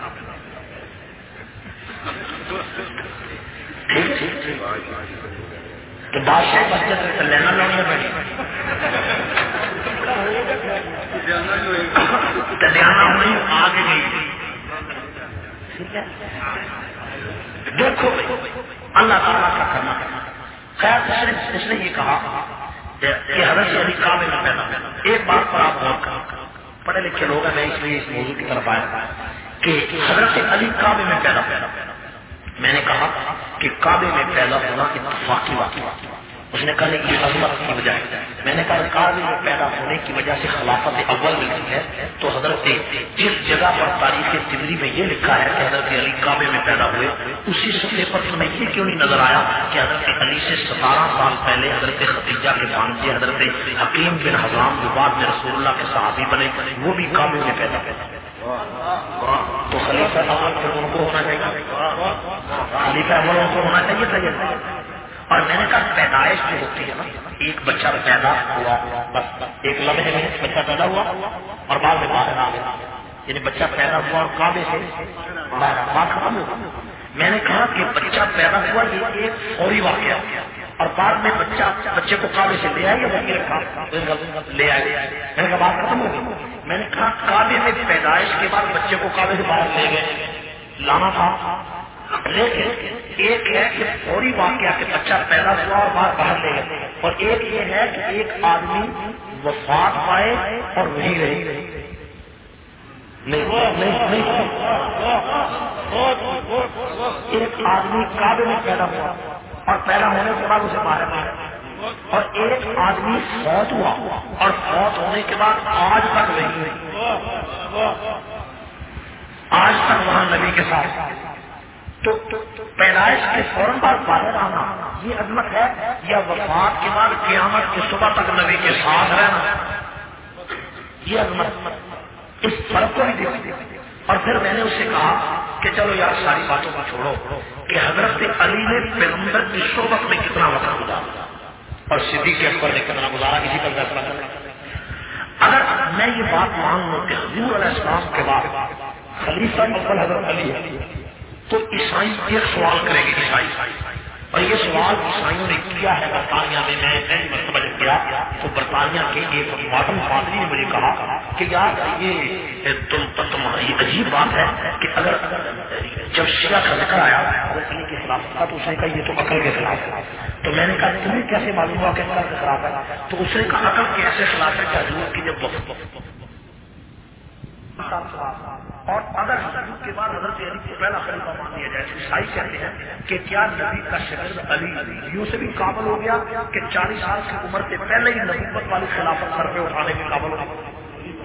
تو بادشاہ مسجد میں لینا لوگ بیٹھے دیانا ہوئی آگے گئی۔ دیکھو اللہ تعالیٰ کا کرنا۔ خیر اس نے یہ کہا کہ حضرت علی کعبے میں پیدا ہوا۔ ایک بات پر آپ غور کریں، پڑھے لکھے لوگ ہیں، میں اس لیے اس موضوع کی طرف آیا کہ حضرت علی کعبے میں پیدا ہوا۔ میں نے کہا کہ کعبے میں پیدا ہونا اتفاقی واقعہ۔ اس نے کہا یہ عظمت کی وجہ ہے۔ میں نے کہا کعبے میں پیدا ہونے کی وجہ سے خلافت اول ملتی ہے تو حضرت جس جگہ پر تاریخ طبری میں یہ لکھا ہے کہ حضرت علی کعبے میں پیدا ہوئے، اسی صفحے پر تمہیں یہ کیوں نہیں نظر آیا کہ حضرت علی سے 17 سال پہلے حضرت خدیجہ کے بانجے حضرت حکیم بن حزام جو بعد میں رسول اللہ کے صحابی بنے وہ بھی کعبے میں پیدا ہوئے؟ تو خلیفہ اول پھر ان کو ہونا چاہیے، خلیفہ اول ان کو ہونا چاہیے تھا۔ اور میں نے کہا پیدائش جو ہوتی ہے نا، ایک بچہ پیدا ہوا بس ایک لمحے میں بچہ پیدا ہوا اور بعد میں باہر آ گیا، یعنی بچہ پیدا ہوا اور کعبے سے باہر بات ختم ہو۔ میں نے کہا کہ بچہ پیدا ہوا یہ ایک فوری واقعہ اور بعد میں بچے کو کعبے سے لے آئے یا لے آئے۔ میں نے کہا بات ختم ہو گئی۔ میں نے کہا کعبے میں پیدائش کے بعد بچے کو کعبے سے باہر لے گئے لانا تھا، لیکن ایک ہے کہ فوری واقعہ کہ بچہ پیدا ہوا اور باہر لے گئے، اور ایک یہ ہے کہ ایک آدمی وفات پائے اور وہی رہی۔ ایک آدمی کعبے میں پیدا ہوا اور پیدا ہونے کے بعد اسے باہر آیا، اور ایک آدمی فوت ہوا اور فوت ہونے کے بعد آج تک نہیں ہوئی، آج تک وہاں نبی کے ساتھ۔ تو پیدائش کے فوراً بعد باہر آنا یہ عظمت ہے یا وفات کے بعد قیامت کی صبح تک نبی کے ساتھ رہنا یہ عظمت؟ اس فرق کو بھی دیکھیں۔ اور پھر میں نے اس سے کہا کہ چلو یار ساری باتوں کو چھوڑو کہ حضرت علی نے پیغمبر کی صحبت میں کتنا وقت گزارا اور صدیق اکبر نے کتنا گزارا، اسی پر فیصلہ کرنا۔ اگر میں یہ بات مان لوں کہ حضور علیہ السلام کے بعد خلیفہ اول حضرت علی ہے تو عیسائی ایک سوال کریں گے، عیسائی، اور یہ سوال عیسائیوں نے کیا ہے برطانیہ میں، میں پہلی مرتبہ جب گیا تو برطانیہ کے ایک ماڈرن پادری نے مجھے کہا کہ یار یہ عجیب بات ہے کہ اگر جب شیعہ کا ذکر آیا علی کے خلاف تھا تو اس نے کہا یہ تو عقل کے خلاف ہے۔ تو میں نے کہا تمہیں کیسے معلوم ہوا کہ عقل کے خلاف ہے؟ تو اس نے کہا عقل کیسے خلاف ہے کہ حضور کی جب اور اگر حضرت کے بعد حضرت علی کو پہلا خلیفہ مان لیا جائے، عیسائی کہتے ہیں کہ کیا نبی کا شاگرد علی یوں سے بھی قابل ہو گیا کہ 40 سال کی عمر سے پہلے ہی نبوت والی خلافت سر پہ اٹھانے کے قابل ہو گیا؟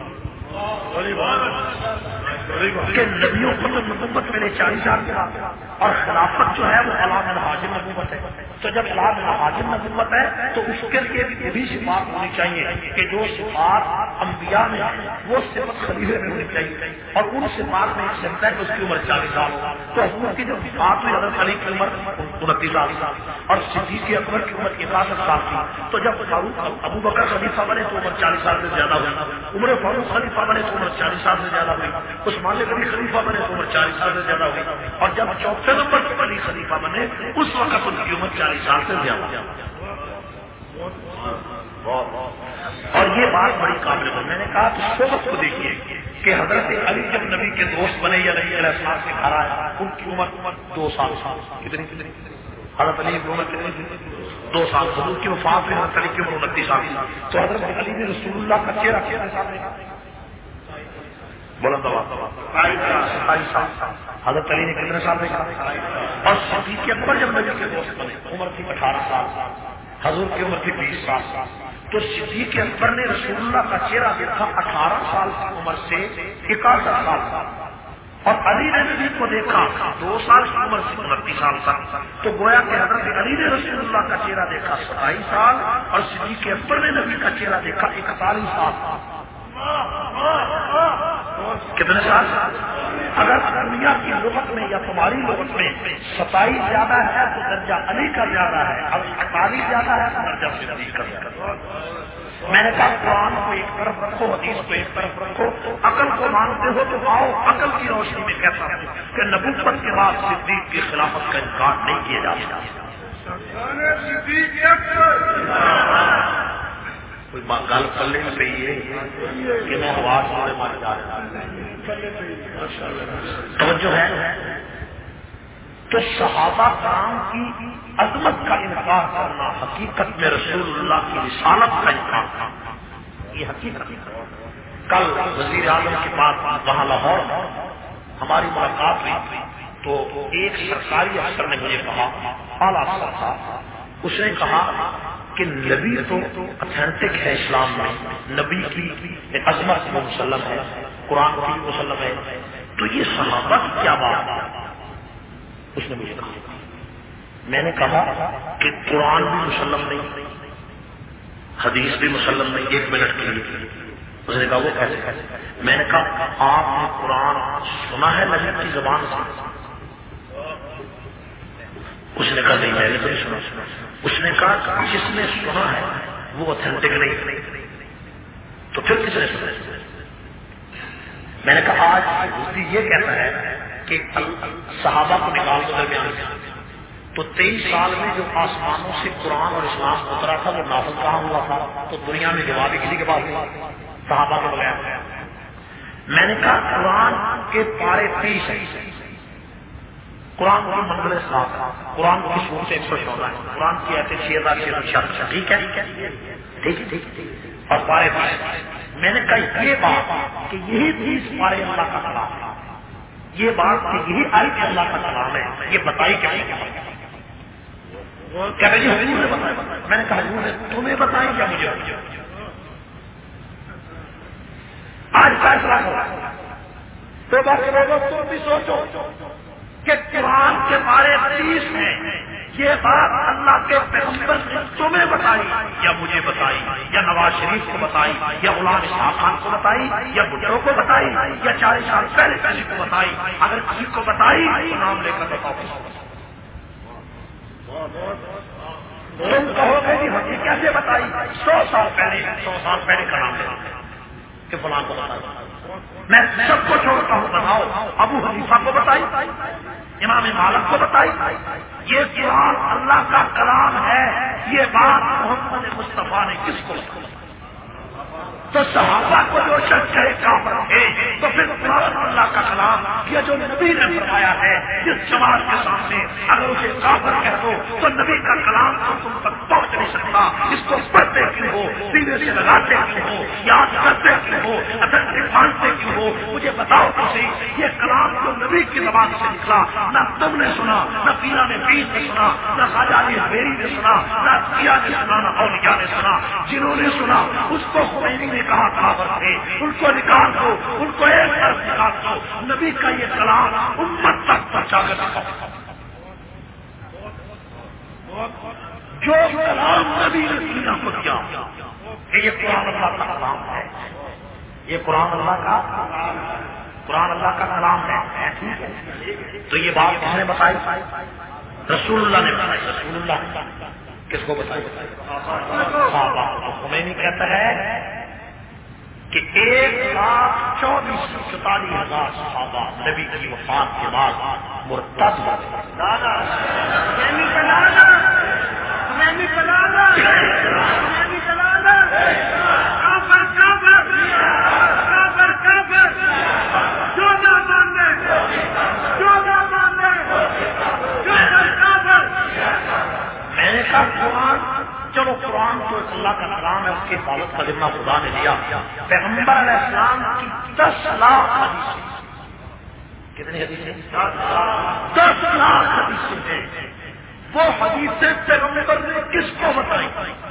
کہ نبیوں کو تو نبوت ملے 40 سال کے بعد، اور خلافت جو ہے وہ علام الحاجم نبوت ہے. تو جب علام الحاجم نبوت ہے تو اس کے لیے بھی یہ بھی صفات ہونی چاہیے کہ جو صفات انبیاء میں وہ صفت خلیفے میں ہونی چاہیے، اور ان صفات میں ایک صفت ہے کہ اس کی عمر 40 سال ہو. تو حضور کی جو صفات ہوئی حضرت علی کی عمر 29 سال اور صدیق اکبر کی عمر 61 سال تھی. تو جب فاروق ابو بکر خلیفہ بنے تو عمر 40 سال سے زیادہ ہوئی، عمر فاروق خلیفہ بنے تو عمر 40 سال سے زیادہ ہوئی، عثمان غنی خلیفہ بنے تو عمر 40 سال سے زیادہ ہوئی، اور جب چوتھے نمبر پر علی خلیفہ بنے اس وقت ان کی عمر 40 سال سے زیادہ. اور یہ بات بڑی قابل ہے. میں نے کہا کہ صحبت کو دیکھیے کہ حضرت علی جب نبی کے دوست بنے یا نبی علیہ السلام سے گھر آیا ان کی عمر 2 سال. کتنی حضرت علی کی عمر کتنی؟ 2 سال. حضور کی وفات میں حضرت علی کی عمر 29 سال. تو حضرت علی نے رسول اللہ کا چہرہ سامنے بلند آواز 27 سال. حضرت علی نے کتنے سال دیکھا؟ اور صدیق اکبر جب نبی کے دوست بنے عمر تھی 18 سال، حضور کی عمر تھی 20 سال. تو صدیق اکبر نے رسول اللہ کا چہرہ دیکھا 18 سال کی عمر سے 61 سال، اور علی نے نبی کو دیکھا 2 سال کی عمر سے 29 سال تک. تو گویا کہ حضرت علی نے رسول اللہ کا چہرہ دیکھا 27 سال اور صدیق اکبر نے نبی کا چہرہ دیکھا 41 سال. کتنے سال؟ اگر دنیا کی لغت میں یا تمہاری لغت میں 27 زیادہ ہے تو درجہ علی کا زیادہ ہے، اور 41 زیادہ ہے تو درجہ صدیق کا زیادہ ہے. میں نے کہا قرآن کو ایک طرف رکھو، حدیث کو ایک طرف رکھو، عقل کو مانتے ہو تو آؤ عقل کی روشنی میں کہتا ہوں کہ نبوت کے بعد صدیق کی خلافت کا انکار نہیں کیا جا سکتا. کوئی گل پلے میں پی ہے کہ میں آواز والے مارے جا رہا توجہ ہے. تو صحابہ کرام کی عظمت کا انکار کرنا حقیقت میں رسول اللہ کی رسالت کا انکار کرنا، یہ حقیقت. کل وزیر اعظم کے پاس وہاں لاہور ہماری ملاقات ہوئی تو ایک سرکاری افسر نے مجھے کہا، اعلیٰ افسر تھا، اس نے کہا کہ نبی تو اتھینٹک ہے اسلام میں، نبی کی عظمت وہ مسلم ہے، قرآن کی مسلم ہے، تو یہ صحابہ کی کیا بات ہے؟ اس نے مجھے کہا. میں نے کہا کہ قرآن بھی مسلم نہیں، حدیث بھی مسلم نہیں. 1 منٹ کے لیے اس نے کہا وہ کیسے؟ میں نے کہا آپ نے قرآن سنا ہے نبی کی زبان سے؟ اس نے کہا نہیں میں نے تو نہیں سنا. اس نے کہا جس نے سنا ہے وہ اتھینٹک نہیں، تو پھر کس نے سنا؟ میں نے کہا آج یہ کہتا ہے کہ صحابہ کو نکال دو درمیان سے، تو 23 سال میں جو آسمانوں سے قرآن اور اسلام اترا تھا وہ نافذ کہاں ہوا تھا؟ تو دنیا میں جواب کسی کے پاس نہیں، صحابہ کے بغیر. میں نے کہا قرآن کے پارے 30 ہیں، قرآن کی منزل 7، قرآن کی صورت 114 ہے، قرآن کی آیتیں 6666. ٹھیک ہے ٹھیک. اور پارے 30. میں نے کہا یہ بات کہ یہی 30 پارے اللہ کا کلام ہے، یہ بات کہ یہی آیت اللہ کا کلام ہے، یہ بتائی کیا نہیں؟ کہہ رہے جی حضور نے بتایا. میں نے کہا حضور نے تمہیں بتائی کیا مجھے؟ آج فیصلہ کرو تو باقی لوگوں تم بھی سوچو کہ قرآن کے بارے 30 ہیں، یہ بات اللہ کے پیغمبر نے تمہیں بتائی یا مجھے بتائی یا نواز شریف کو بتائی یا غلام اسحاق خان کو بتائی یا بھٹو کو بتائی یا 40 سال پہلے کسی کو بتائی؟ اگر کسی کو بتائی تو نام لے کر بتاؤ. تم کہو گے جی ہمیں کیسے بتائی؟ 100 سال پہلے کا نام لے کہ فلاں کو بتائی. میں سب کو چھوڑتا ہوں، بتاؤ ابو حنیفہ کو بتائی، امام مالک کو بتائی. یہ قرآن اللہ کا کلام ہے، یہ بات محمد مصطفیٰ نے کس کو بتائی؟ تو صحابہ کو جو شخص کہے کافر ہے تو پھر قرآن اللہ کا کلام یہ جو نبی نے فرمایا ہے جس جماعت کے سامنے اگر اسے کافر کہہ دو تو نبی کا کلام تو تم تک پہنچ پہنچ نہیں سکتا، اس کو پڑھتے کیوں ہو، سینے سے لگاتے کیوں ہو، یاد کرتے کیوں ہو، اثر سے مانتے کیوں ہو؟ مجھے بتاؤ تو صحیح، یہ کلام جو نبی کی زبان سے نکلا، نہ تم نے سنا، نہ پیران پیر نے سنا، نہ خواجہ علی حویری نے سنا، نہ عطیہ نے سنا، نہ اولیاء نے سنا. جنہوں نے سنا اس کو خمینی نے کہا کافر تھے، ان کو نکال دو، ان کو ایک طرف نکال دو. نبی کا یہ کلام امت تک پہنچا کر جو کلام نبی نے دنیا کو دیا، یہ قرآن اللہ کا کلام ہے، یہ قرآن اللہ کا کلام ہے. تو یہ بات کس نے بتائی؟ رسول اللہ نے بتائی. رسول اللہ کس کو بتائی؟ صحابہ. خمینی کہتا ہے کہ 1,24,44,000 صحابہ نبی کی وفات کے بعد مرتد ہو گئے. میں نے کہا قرآن، چلو قرآن تو اللہ کا کلام ہے، اس کی حفاظت کا ذمہ خدا نے دیا. پیغمبر علیہ السلام کی 10 لاکھ حدیثیں، کتنی حدیثیں؟ 10 لاکھ حدیثیں ہیں. وہ حدیثیں پیغمبر نے کس کو بتائی؟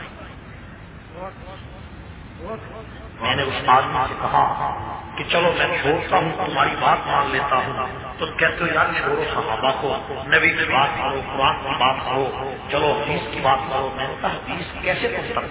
میں نے اس آدمی سے کہا کہ چلو میں چھوڑتا ہوں، تمہاری بات مان لیتا ہوں. تم کہتے ہو یار چھوڑو صحابہ کو، نبی کی بات کرو، قرآن کی بات کرو، چلو حدیث کی بات کرو. میں نے کہا حدیث کیسے تم تک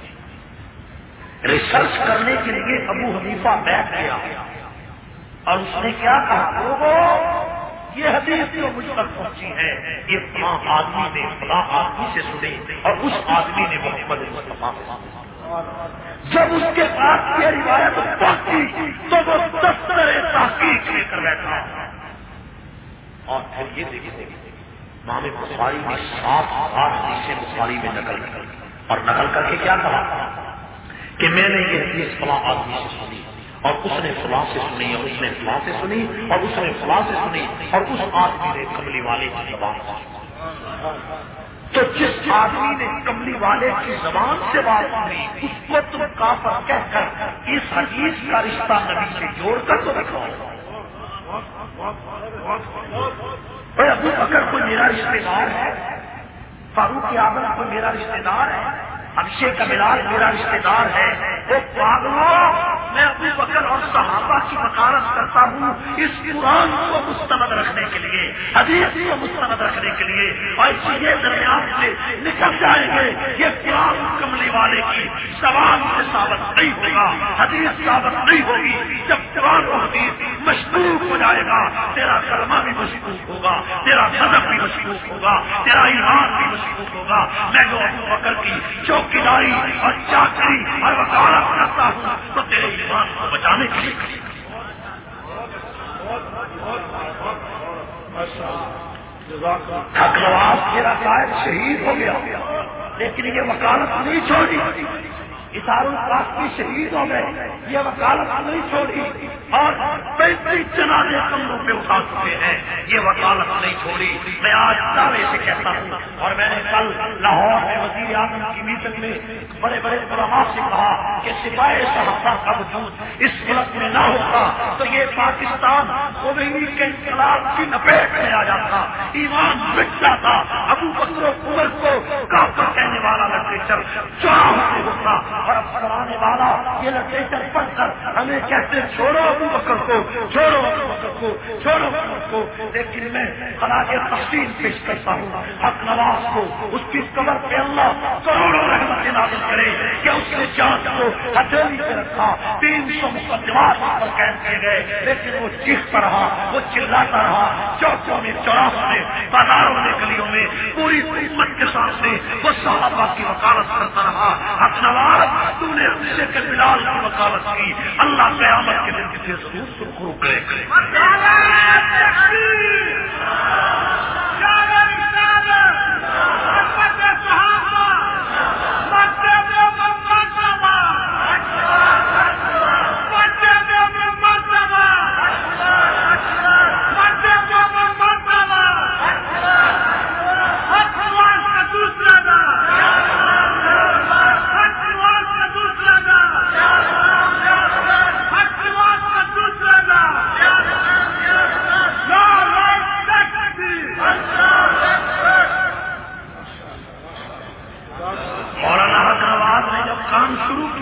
ریسرچ کرنے کے لیے ابو حنیفہ بیٹھ گیا اور اس نے کیا کہا، لوگوں یہ حدیث جو مجھ تک پہنچی ہے یہ فلاں آدمی نے فلاں آدمی سے سنی اور اس آدمی نے محمد مصطفیٰ سے سنی. جب اس کے پاس یہ روایت پہنچی تو وہ دفتر تحقیق لے کر بیٹھا اور پھر یہ دیکھیے امام بخاری نے 7,000 حدیثیں بخاری میں نقل کر اور نقل کر کے کیا کہا کہ میں نے یہ حدیث فلاں آدمی سے سنی اور اس نے فلاں سے سنی اور اس نے فلاں سے سنی اور اس نے فلاں سے سنی اور اس آدمی نے کملی والے کی زبان سے. تو جس آدمی نے کملی والے کی زبان سے بات سنی اس کو تم کافر کہہ کر اس حدیث کا رشتہ نبی سے جوڑ کر تو دکھاؤ. ابو بکر کوئی میرا رشتے دار ہے، فاروق اعظم کوئی میرا رشتے دار ہے، ابشے کا بلال میرا رشتے دار ہے. وہ پاگلوں، میں ابو بکر اور صحابہ کی وکالت کرتا ہوں اس قرآن کو مستند رکھنے کے لیے، حدیث کو مستند رکھنے کے لیے. اور یہ درمیان سے نکل جائیں گے. یہ قرآن کملی والے کی زبان سے ثابت نہیں ہوگا، حدیث ثابت نہیں ہوگی. جب قرآن و حدیث مشکوک ہو جائے گا تیرا کلمہ بھی مشکوک ہوگا، تیرا مذہب بھی مشکوک ہوگا، تیرا ایمان بھی مشکوک ہوگا. میں جو ابو بکر کی چوکیداری اور چاکری اور وکالت کرتا ہوں تو تیرے ایمان کو بچانے کے لیے. حق نواز میرا قائد شہید ہو گیا لیکن یہ وکالت نہیں چھوڑی. اثار القاسمی شہید ہو گئے، یہ وکالت نہیں چھوڑی. اور 35 جنازے کمروں پہ اٹھا چکے ہیں، یہ وکالت نہیں چھوڑی. میں آج دعوے سے کہتا ہوں اور میں نے کل لاہور میں وزیر اعظم کی میٹنگ میں بڑے بڑے علماء سے کہا کہ سپاہی صحابہ کا وجود اس ملک میں نہ ہوتا تو یہ پاکستان خمینی کے انقلاب کی لپیٹ میں آ جاتا، ایمان مٹ جاتا. ابو بکر و عمر کو کافر کہنے والا لٹریچر چوراہے ہوتا اور اب پڑھانے والا یہ لٹریچر پڑھ کر ہمیں کہتے چھوڑو ابو بکر کو، چھوڑو ابو بکر کو، چھوڑو عمر کو. لیکن میں خراج تحسین پیش کرتا ہوں حق نواز کو، اس کی قبر پہ اللہ کروڑوں رحمت نازل کرے کہ اس نے جان کو ہتھیلی پہ رکھا. 300 مقدمات پر قید کیے گئے لیکن وہ چیختا رہا، وہ چلاتا رہا، چوکوں میں چوراہوں میں بازاروں میں گلیوں میں پوری امت کے سامنے وہ صحابہ کی وکالت کرتا رہا. حق نواز تو نے ابشے کے بلال کی وکالت کی، اللہ قیامت کے دن تجھے ضرور سرخرو کرے.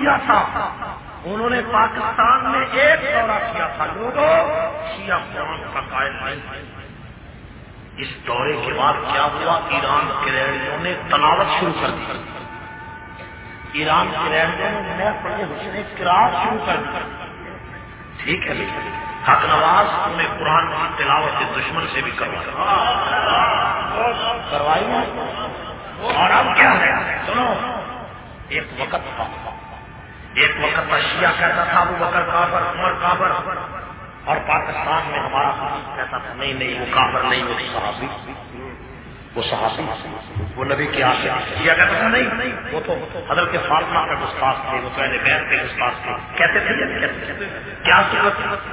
شیعہ تھا، انہوں نے پاکستان میں ایک دورہ کیا تھا، لوگوں شیعہ قرآن کا قائل نہیں۔ اس دورے کے بعد کیا ہوا، ایران کے ریڈیو نے تلاوت شروع کر دی، ایران کے ریڈیو نے نئے پڑھے حسن قرات شروع کر دی، ٹھیک ہے، حق نواز نے قرآن کی تلاوت کے دشمن سے بھی کروائی ہے۔ اور اب کیا ہے، سنو، ایک وقت تھا شیعہ کہتا تھا ابو بکر کافر، عمر کافر، اور پاکستان میں ہمارا کہتا تھا نہیں وہ کافر نہیں، وہ صحابی وہ نبی کے عاشق۔ شیعہ کہتا تھا نہیں وہ تو حضرت فاطمہ کے گستاخ تھے، وہ پہلے بیت کے گستاخ تھے، کہتے تھے کیا صورت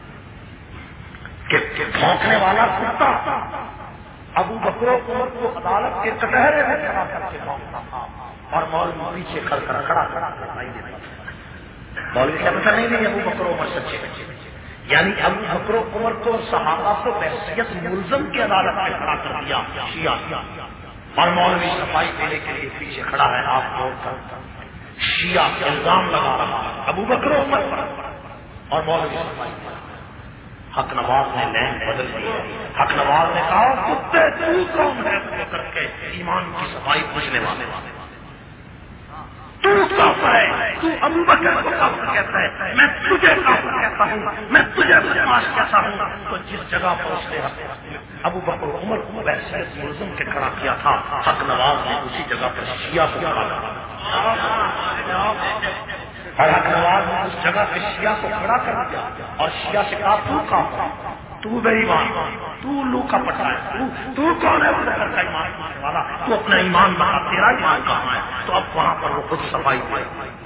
کہ بھونکنے والا کتا ابو بکر و عمر کو عدالت کے کٹہرے میں کھڑا کر کے بھونکتا تھا، اور مولوی پیچھے کھڑا نہیں دیتا تھا۔ مولوی کہتا تھا نہیں ابو بکر و عمر سچے، یعنی ابو بکر و عمر کو صحابہ کو بحیثیت ملزم کی عدالت میں کھڑا کر دیا شیعہ، اور مولوی صفائی دینے کے لیے پیچھے کھڑا ہے، آپ کو شیعہ الزام لگا رہا ہے ابو بکر و عمر پر، اور مولوی صفائی۔ حق نواز نے لین بدل دی، حق نواز نے کہا کتے تو کون ہے ابو بکر کے ایمان کی صفائی پوچھنے والے، تو کافر ہے، تو ابو بکر کو کافر کہتا ہے، میں تجھے کافر کہتا ہوں، میں تجھے بدماش کہتا ہوں۔ تو جس جگہ پر اس نے ابو بکر عمر کو بحیثیت ملزم کے کھڑا کیا تھا، حق نواز نے اسی جگہ پر شیعہ کو کھڑا کیا، اور حق نواز نے اس جگہ پہ شیعہ کو کھڑا کر دیا، اور شیعہ سے کہا تو کافر، تو بے ایمان، تو لو کا پٹا ہے، تو کون ہے ابو بکر کا ایمان ماننے والا، تو اپنا ایمان بتا، تیرا ایمان کہاں ہے؟ تو اب وہاں پر وہ خود صفائی ہوئی۔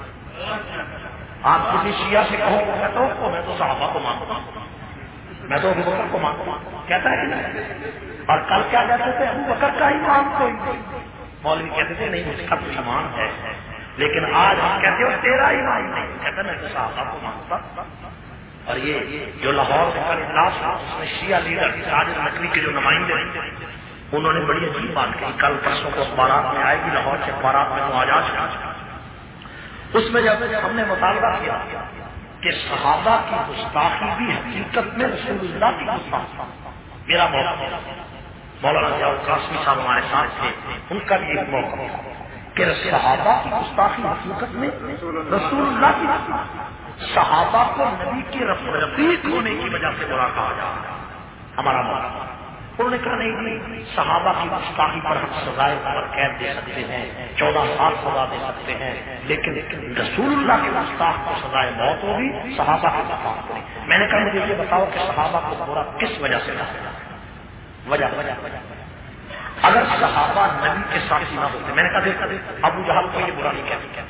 آپ کسی شیعہ سے کہو میں تو صحابہ کو مانتا ہوں، میں تو ابو بکر کو مانتا ہوں، کہتا ہے کہ اور کل کیا کہتے تھے ابو بکر کا ایمان کوئی نہیں، مولوی کہتے تھے نہیں اس کا تو ایمان ہے، لیکن آج ہم کہتے ہو تیرا ایمان نہیں، کہتے میں تو صحابہ کو مانتا۔ اور یہ جو لاہور کا اجلاس تھا اس میں شیعہ لیڈر ساجد نقوی کے جو نمائندے انہوں نے بڑی عجیب بات کہی، کل پرسوں کو اخبارات میں آئے گی، لاہور کے اخبارات میں تو آج اس میں جب ہم نے مطالبہ کیا کہ صحابہ کی گستاخی بھی حقیقت میں رسول اللہ کی گستاخی، میرا مولانا ضیاء القاسمی صاحب ہمارے ساتھ تھے، ان کا بھی ایک موقع کہ صحابہ کی گستاخی حقیقت میں رسول اللہ کی گستاخی، صحابہ کو نبی کی رفیق ہونے کی وجہ سے برا کہا جا رہا ہے، ہمارا موقع۔ انہوں نے کہا نہیں، صحابہ کی گستاخی پر ہم سزائے پر قید دے سکتے ہیں، 14 سال سزا دے سکتے ہیں، لیکن رسول اللہ کے گستاخ کو سزائے موت ہوگی، صحابہ کے گستاخ کو نہیں۔ میں نے کہا مجھے یہ بتاؤ کہ صحابہ کو برا کس وجہ سے وجہ اگر صحابہ نبی کے ساتھی نہ ہوتے، میں نے کہا دیکھا ابو جہل کو یہ برا نہیں کہتے،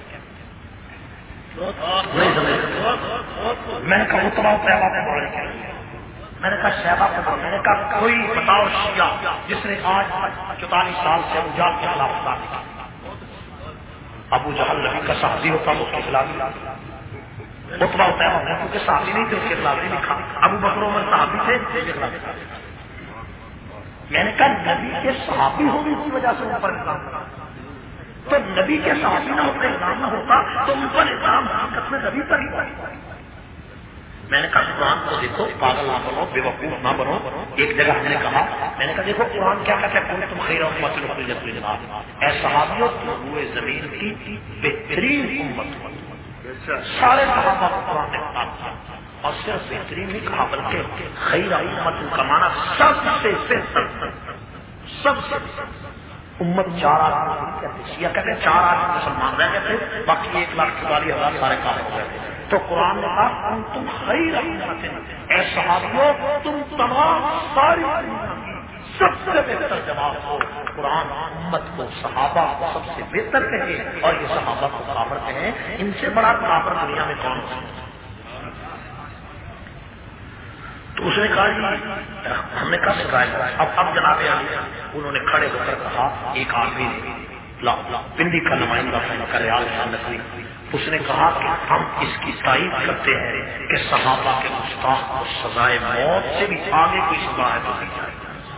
میں نے کہا اتباع صحابہ کو برا نہیں کہتے، میں نے کہا شہبہ کو، میں نے کہا کوئی بتاؤ شیعہ جس نے آج 44 سال سے ابو جہل کے خلاف اٹھا دیا، ابو جہل نبی کا صحابی ہوتا تو اس کے خلاف اتباع صحابہ میں کیونکہ صحابی نہیں تھے اس کے خلاف نہیں لکھا، ابو بکر عمر صحابی تھے اس کے خلاف۔ میں نے کہا نبی کے صحابی ہونے کی وجہ سے ان پر الزام لگا، تو نبی کے صحابی نہ ہوتے الزام نہ ہوتا تو ان پر الزام حقیقت میں نبی پر ہی پڑتا۔ میں نے کہا قرآن کو دیکھو، پاگل نہ بنو، بے وقوف نہ بنو۔ ایک جگہ ہم نے کہا، میں نے کہا دیکھو قرآن کیا کہتا ہے، تم خیر امت اخرجت للناس، اے صحابیوں تم ہوئے زمین کی بہترین امت، سارے صحابہ کو قرآن نے بتایا، اور صرف بہترین نہیں کہا بلکہ خیر امت کا معنی سب سے بہتر، سب سے امت 4 آدمی کہتے ہیں، شیعہ کہتے ہیں 4 آدمی مسلمان رہ گئے تھے، باقی 1,44,000 سارے کافر ہو گئے تھے۔ تو قرآن نے کہا تم خیر امت، اے صحابیوں تم تمام ساری سب سے بہتر جماعت ہو۔ قرآن امت کو، صحابہ کو سب سے بہتر کہے، اور یہ صحابہ کو کافر کہیں، ان سے بڑا کافر دنیا میں کون ہے؟ تو اس نے کہا جی ہم نے کہا سکھایا، اب جناب علی انہوں نے کھڑے ہو کر کہا، ایک آدمی پنڈی کا نمائندہ کا ریال نقوی، اس نے کہا کہ ہم اس کی تائید کرتے ہیں کہ صحابہ کے گستاخ کو سزائے موت سے بھی آگے کوئی سزا ہے تو دی جائے۔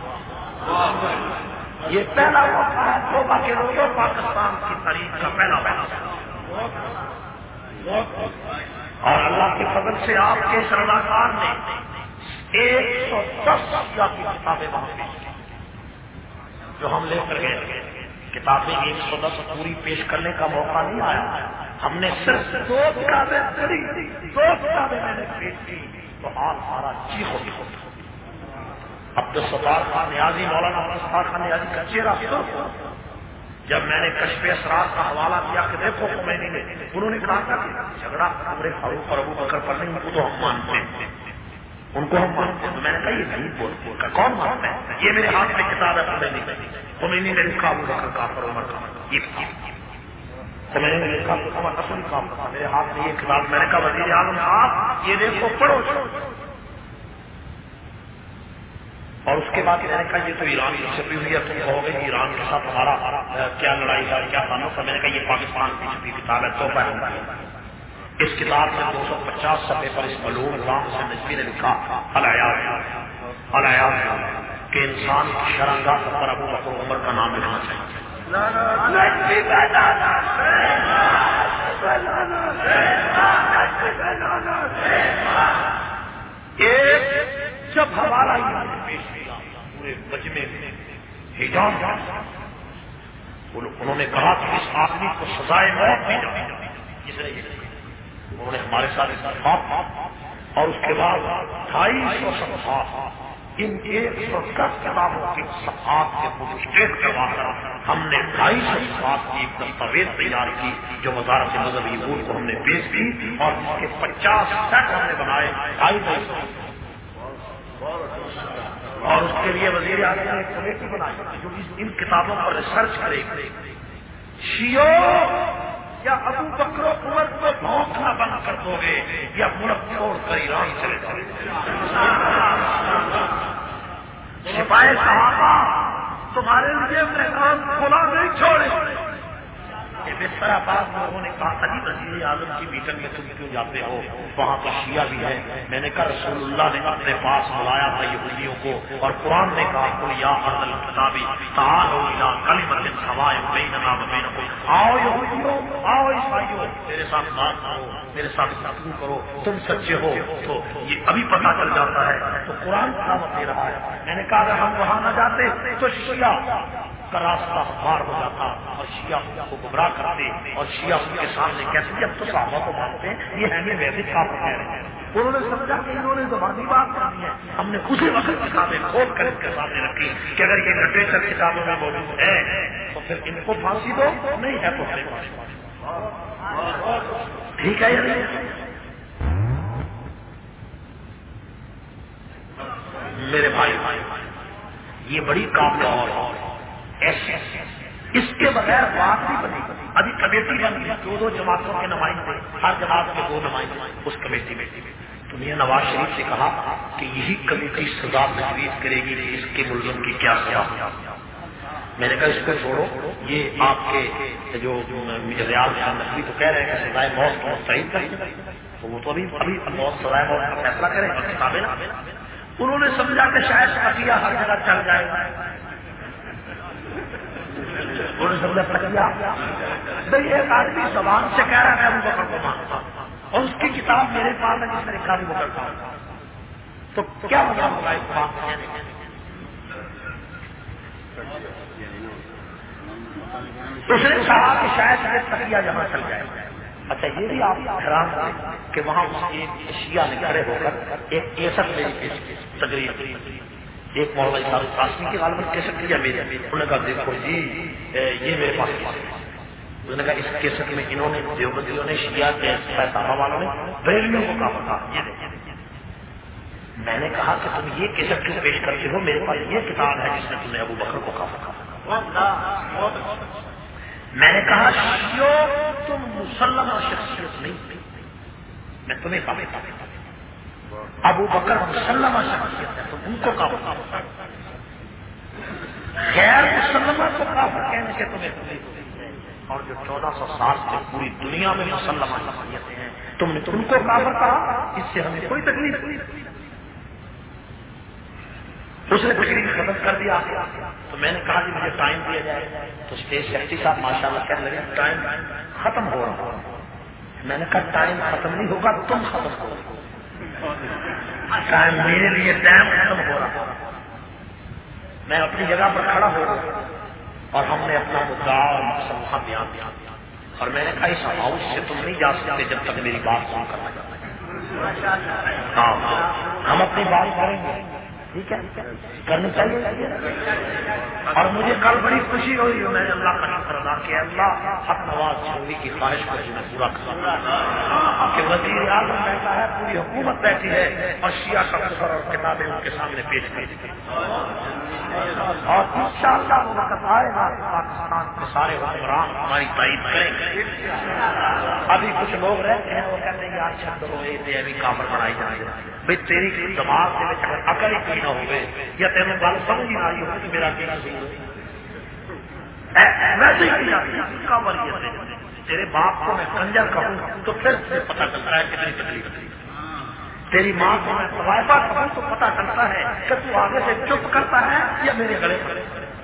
یہ پہلا موقع ہے توبہ کے لوگوں، پاکستان کی تاریخ کا پہلا موقع۔ اور اللہ کے فضل سے آپ کے سردار نے 110 شیعہ کی کتابیں وہاں پیش کی جو ہم لے کر گئے. کتابیں 110 پوری پیش کرنے کا موقع نہیں آیا. ہم نے صرف 2 کتابیں پڑھی, 2 کتابیں میں نے پیش کی تو حال سارا چیخ ہو گیا. عبدالستار خان نیازی, مولانا عبدالستار خان نیازی کا چہرہ سرخ. جب میں نے کشف اسرار کا حوالہ کیا کہ دیکھو خمینی نے, انہوں نے کہا تھا کہ جھگڑا عمر فاروق اور ابو بکر پر نہیں, ان کو تو ہم مانتے ہیں, ان کو ہم مانتے ہیں. تو میں نے کہا یہ نہیں بولتے, کون مانتا ہے؟ یہ میرے ہاتھ میں کتاب ہے خمینی نے لکھا ابو بکر کافر عمر کافر. یہ خمینی نے لکھا عمر اصل کافر. میرے ہاتھ میں یہ کتاب. میں نے کہا وزیر اعظم صاحب یہ دیکھو پڑھو. اور اس کے بعد میں نے کہا یہ تو ایران کی چھپی ہوئی ہے, تم کہو گے ایران کے ساتھ ہمارا کیا لڑائی ہے, کیا تعلق ہے. میں نے کہا یہ پاکستان کی چھپی کتاب ہے تو اس کتاب میں 250 صفحے پر اس علوم رام سے نجوی نے لکھا الایات کہ انسان کی شرمگاہ پر ابو بکر عمر کا نام لکھنا چاہیے. جب حوالہ پیش کیا پورے مجمع میں حجام, انہوں نے کہا کہ اس آدمی کو سزائے موت دی جائے. انہوں نے ہمارے ساتھ اتفاق, اور اس کے بعد 250 صفحات ان 110 کتابوں کی صفحات کے مجسٹریٹ کروا کر ہم نے 250 صفحات کی ایک دستاویز تیار کی جو وزارت مذہبی امور کو ہم نے پیش کی, اور اس کے 50 سیٹ ہم نے بنائے 250. اور اس کے لیے وزیر اعظم نے ایک کمیٹی بنائی جو ان کتابوں پر ریسرچ کرے گی. شیعوں یا ابو بکر و عمر کو بھونکنا بند کر دو گے یا ملک چھوڑ کر ایران چلے جاؤ گے. سپاہی صحابہ تمہارے لیے میدان کھلا نہیں چھوڑے. بستر آباد لوگوں نے کہا تھا وزیر اعظم کی میٹنگ میں تم کیوں جاتے ہو, وہاں تو شیعہ بھی ہے. میں نے کہا رسول اللہ نے اپنے پاس بلایا تھا یہودیوں کو, اور قرآن نے کہا قل یا اہل الکتاب تعالوا الی کلمۃ سواء بیننا وبینکم. آؤ یہودیوں, آؤ عیسائیوں, میرے ساتھ بات کرو, میرے ساتھ گفتگو کرو, تم سچے ہو تو یہ ابھی پتہ چل جاتا ہے. تو قرآن دعوت دے رہا ہے. میں نے کہا اگر ہم وہاں نہ جاتے تو شیعہ کا راستہ ہموار ہو جاتا اور شیعہ کو گمراہ کرتے, اور شیعہ ان کے سامنے کہتے اب تو صحابہ کو مانتے ہیں, یہ ہے یہ ویدک کام کہہ رہے ہیں. انہوں نے سمجھا کہ انہوں نے زبانی بات کرنی ہے. ہم نے اسی وقت کتابیں کھول کر ان کے سامنے رکھی کہ اگر یہ لٹریچر کتابوں میں موجود ہے تو پھر ان کو پھانسی دو, نہیں ہے تو ہمیں پھانسی. ٹھیک ہے میرے بھائی, یہ بڑی قابل اور ایسے اس کے بغیر بات نہیں بنی. ابھی کمیٹی بن گئی 2 جماعتوں کے نمائندے, ہر جماعت کے 2 نمائندے اس کمیٹی میں. تو میاں نواز شریف سے کہا کہ یہی کمیٹی سزا تجویز کرے گی کہ اس کے ملزم کی کیا سزا. میں نے کہا اس کو چھوڑو, یہ آپ کے جو ریاض نقوی تو کہہ رہے ہیں کہ سزائے موت کو مستعد کریں, تو وہ تو ابھی موت سزائے موت کا فیصلہ کریں اور کتابیں نہ. انہوں نے سمجھا کہ شاید پٹیا ہر جگہ چل جائے گا. انہوں نے سمجھا پٹیا بھائی ایک آدمی زبان سے کہہ رہا ہے ابو بکر کو مانتا, اور اس کی کتاب میرے پاس ہے جس میں لکھا ابو بکر کا, تو کیا مطلب ہوگا اس بات کہنے کا. اس نے کہا کہ شاید یہ تکیہ یہاں چل جائے. اچھا یہ بھی آپ حیران کریں کہ وہاں ایک شیعہ نے کھڑے ہو کر ایک کیسٹ میں تقریر, ایک مولانا صاحب قاسمی کی غالباً کیسٹ کیا میرے. انہوں نے کہا دیکھو جی یہ میرے پاس کیسٹ. انہوں نے کہا اس کیسٹ میں انہوں نے دیوبندیوں نے شیعہ کے پیسہ والوں نے بریلویوں کو کہا تھا. میں نے کہا کہ تم یہ کیسٹ کیوں پیش کرتے ہو, میرے پاس یہ کتاب ہے جس میں تم نے ابو بکر کو کہا. میں نے کہا شیعوں تم مسلمہ شخصیت نہیں, میں تمہیں کہا ابو بکر مسلمہ شخصیت ہے, تم ان کو کافر. غیر مسلمہ کو کافر کہنے سے تمہیں تکلیف ہوئی, اور جو 1400 سے پوری دنیا میں مسلمہ شخصیتیں ہیں تم نے ان کو کافر کہا, اس سے ہمیں کوئی تکلیف نہیں. اس نے تقریر ختم کر دیا. تو میں نے کہا کہ مجھے ٹائم دیا جائے, تو اسٹیج سیکرٹری صاحب ماشاء اللہ کہنے لگے ٹائم ختم ہو رہا. میں نے کہا ٹائم ختم نہیں ہوگا، تم ختم کرو، ٹائم میرے لیے ٹائم ختم ہو رہا، میں اپنی جگہ پر کھڑا ہو رہا اور ہم نے اپنا مدعا اور مقصد وہاں بیان دیا، اور میں نے کہا اس ہاؤس سے تم نہیں جا سکتے جب تک میری بات سن کر نہ جاؤ۔ ہاں ہم اپنی بات کریں گے، ٹھیک ہے، کرنی چاہیے۔ اور مجھے کل بڑی خوشی ہوئی، میں نے اللہ کا شکر ادا کیا، اللہ حق نواز شہری کی خواہش کو میں پورا کروں کہ وزیر اعظم بیٹھا ہے، پوری حکومت بیٹھی ہے اور شیعہ کا کفر اور کتابیں ان کے سامنے پیش کر دی، اور انشاءاللہ وہ وقت آئے گا پاکستان کے سارے حکمران ہماری تائید کریں گے۔ ابھی کچھ لوگ رہتے ہیں وہ کہتے ہیں یار چھوڑو یہ ابھی کافر بنائی جائے گا، بھائی تیری دماغ کے اگر عقل ہی کوئی نہ ہوگی یا تینوں بات سمجھ ہی نہ آئی ہوگی تو میرا کیا ویسے ہی کا وریت ہے، تیرے باپ کو میں کنجر کہوں تو پھر تجھے پتہ چلتا ہے کتنی تکلیف ہے، تیری ماں کو میں طوائفہ کہوں تو پتہ چلتا ہے کہ تو آگے سے چپ کرتا ہے یا میرے گلے پر۔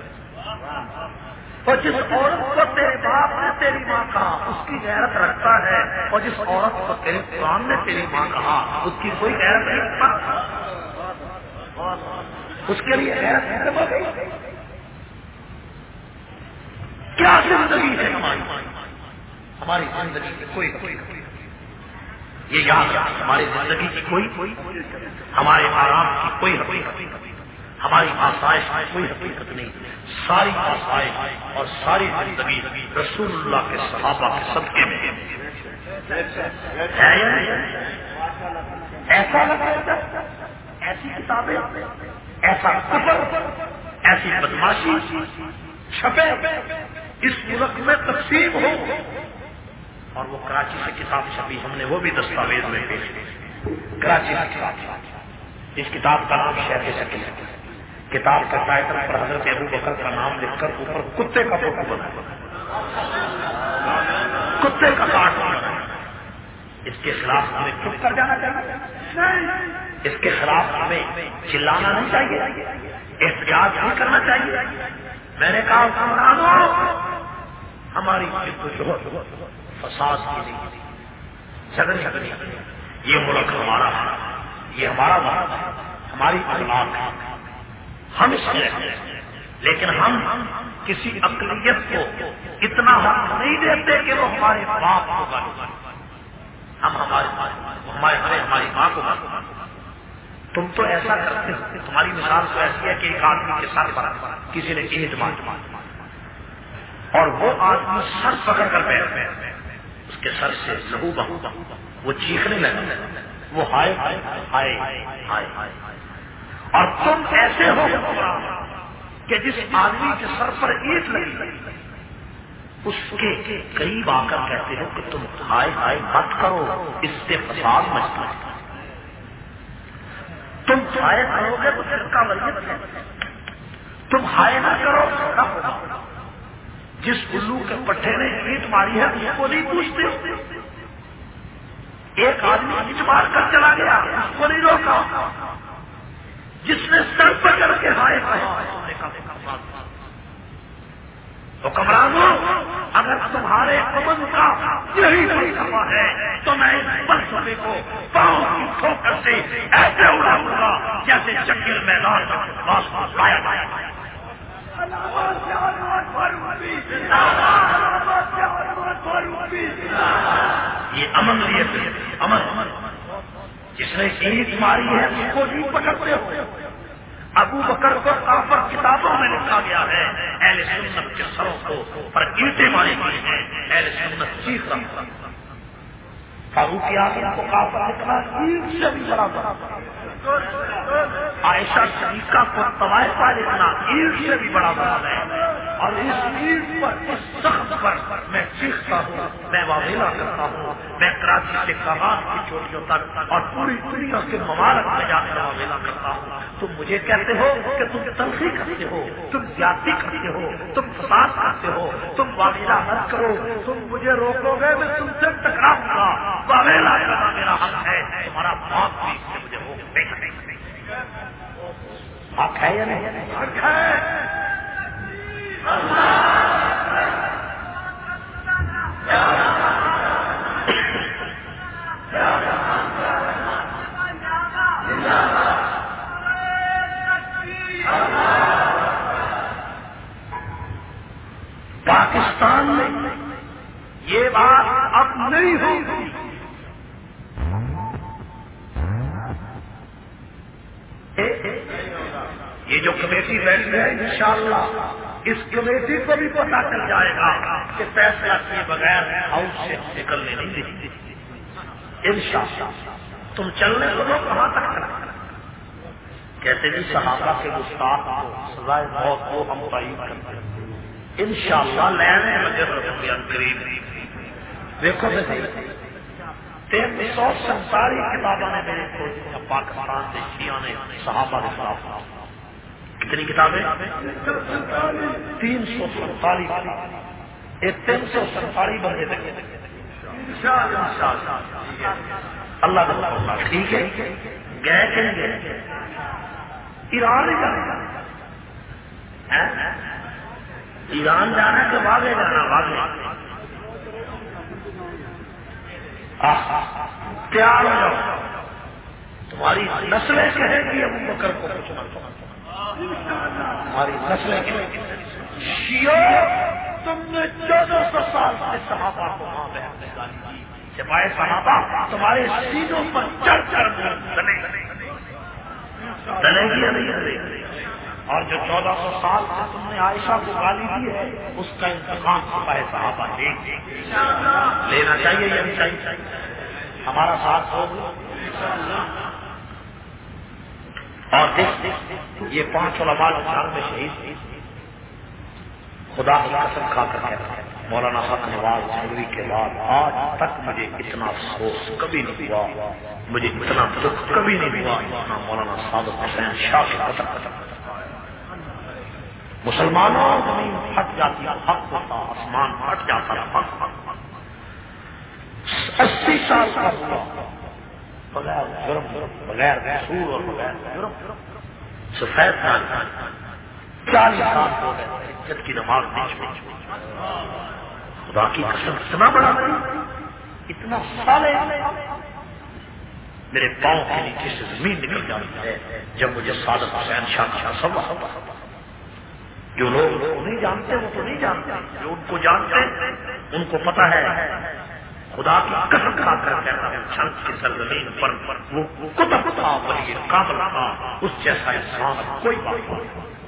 اور جس عورت کو تیرے باپ نے تیری ماں کہا اس کی غیرت رکھتا ہے، اور جس عورت کو تیرے قرآن نے تیری ماں کہا اس کی کوئی غیرت نہیں رکھتا، اس کے لیے غیرت ختم ہو گئی۔ کیا زندگی ہے ہماری زندگی کی کوئی یہ یاد ہماری زندگی کی کوئی ہمارے آرام کی کوئی حقیقت، ہماری آسائش کی کوئی حقیقت نہیں، ساری آسائش اور ساری زندگی رسول اللہ کے صحابہ کے صدقے میں ہے۔ ایسا لگتا ہے ایسی کتابیں، ایسا کفر، ایسی بدماشی چھپے اس ملک میں تقسیم ہو، اور وہ کراچی سے کتاب چھپی، ہم نے وہ بھی دستاویز میں پیش کی، کراچی سے کتاب، اس کتاب کا نام شیخ شکیل ہے، کتاب کا ٹائٹل پر حضرت ابو بکر کا نام لکھ کر اوپر کتے کا فوٹو بنا، کتے کا کاٹ بنا۔ اس کے خلاف ہمیں چپ کر جانا چاہیے، اس کے خلاف ہمیں چلانا نہیں چاہیے، احتجاج نہیں کرنا چاہیے۔ میں نے کہا حکمرانوں ہماری جدوجہد فساد کی نہیں، جھگڑے، یہ ملک ہمارا ہے، یہ ہمارا ملک ہے، ہماری اخلاق ہے، ہم اس لیے، لیکن ہم کسی اقلیت کو اتنا حق نہیں دیتے کہ وہ ہمارے باپ کو گالی، ہم ہماری ماں کو گالی۔ تم تو ایسا کرتے ہو، تمہاری مثال تو ایسی ہے کہ ایک آدمی کے سر پر کسی نے اینٹ ماری اور وہ آدمی سر پکڑ کر بیٹھ گیا، اس کے سر سے لہو بہا، وہ چیخنے لگا، وہ ہائے ہائے ہائے ہائے ہائے، اور تم ایسے ہو کہ جس آدمی کے سر پر اینٹ لگی اس کے قریب آ کر کہتے ہو کہ تم ہائے ہائے مت کرو، اس سے فساد مچتا ہے، تم ہائے کرو گے تو پھر کا وریت ہے، تم ہائے نہ کرو کیا ہوگا؟ جس الو کے پٹھے نے اینٹ ماری ہے اس کو نہیں پوچھتے، ایک آدمی اینٹ مار کر چلا گیا اس کو نہیں روکا، جس نے سر پکڑ کے ہائے کہا۔ حکمرانوں اگر تمہارے امن کا یہی فلسفہ ہے تو میں اس فلسفے کو پاؤں کی ٹھوکر سے ایسے اڑاؤں گا جیسے جنگل میدان لایا گیا۔ یہ امن لیے امن، جس نے اینٹ ماری ہے اس کو نہیں پکڑتے ہو۔ ابو بکر کو کافر کتابوں میں لکھا گیا ہے، اہل سنت کے سروں کو پر اینٹیں ماری گئی ہیں، اہل سنت چیخ رہا۔ فاروق اعظم کو کافر لکھنا اینٹ سے بھی بڑا بڑا، عائشہ صدیقہ کو طوائفہ لکھنا اینٹ سے بھی بڑا بڑا ہے، اور اس اینٹ پر اس سخت پر میں چیختا ہوں، میں واویلا کرتا ہوں، میں کراچی سے کمان کی چوٹیوں تک اور پوری دنیا کے ممالک میں جا کر واویلا کرتا ہوں۔ تم مجھے کہتے ہو کہ تم تلخی کرتے ہو، تم زیادتی کرتے ہو، تم فساد کرتے ہو، تم واویلا مت کرو، تم مجھے روکو گے میں تم سے ٹکراؤں گا، واویلا کرنا میرا حق ہے، تمہارا باپ بھی سے مجھے روک نہیں سکے۔ حق ہے یا نہیں؟ حق ہے۔ پاکستان میں یہ بات اب نہیں ہوگی. یہ جو کمیٹی بیٹھی ہے انشاءاللہ اس کمیٹی کو بھی پتہ چل جائے گا کہ فیصلہ کیے بغیر ہاؤس سے نکلنے نہیں دیں گے انشاءاللہ. تم چلنے کو کہاں تک چلا؟ کہتے جی صحابہ کے گستاخ کو سزائے موت کو ہم تعین کرتے ہیں انشاءاللہ. لینے لگے قریب دیکھو 347 کتابوں نے میرے کو پاکستان سے شیعہ نے صحابہ کے خلاف. کتنی کتابیں؟ 347. ایک 347 بندے تھے اللہ کا ٹھیک ہے. گئے کہ نہیں گئے؟ ایران نہیں جانا. ایران جانا کہ واگے جانا؟ واگے. تیار ہو جاؤ. تمہاری نسلیں کہے گی ابو بکر کو کچھ نہ. ہماری نسلیں کہے گی شیعہ تم نے 1400 سال سے صحابہ کو ماں بہن نے گالی دی. سپاہی صحابہ تمہارے سینوں پر چڑھ کر چلے گی یا نہیں چلے گی؟ اور جو 1400 سال سے تم نے عائشہ کو گالی دی ہے اس کا انتقام سپاہی صحابہ لینا چاہیے یا نہیں چاہیے؟ ہمارا ساتھ ہوگا. اور دیکھ یہ 5 علماء جان میں شہید خدا کی قسم کھا کر کہتا ہے مولانا حق نواز جنگوی کے بعد آج تک مجھے اتنا افسوس کبھی نہیں ہوا, مجھے اتنا دکھ کبھی نہیں ہوا اتنا مولانا صادق حسین شاہ کے قتل. مسلمانوں زمین پھٹ جاتی حق ہوتا, آسمان پھٹ جاتا حق. 80 سال کا ہوا بغیر جرم, بغیر قصور اور بغیر جرم سفید 40 سال ہو گئے عزت کی نماز نہیں چھوڑی. خدا کی قسم اتنا بڑا اتنا سالے میرے پاؤں کے نیچے سے زمین نکل جاتی ہے جب مجھے صادق حسین شاہ سب. جو لوگ نہیں جانتے وہ تو نہیں جانتے, جو ان کو جانتے ان کو پتا ہے. خدا کی قسم کھا کر کہتا ہے چھت کی سرزمین پر وہ کتب تھا ولی کامل تھا, اس جیسا انسان کوئی بات نہیں.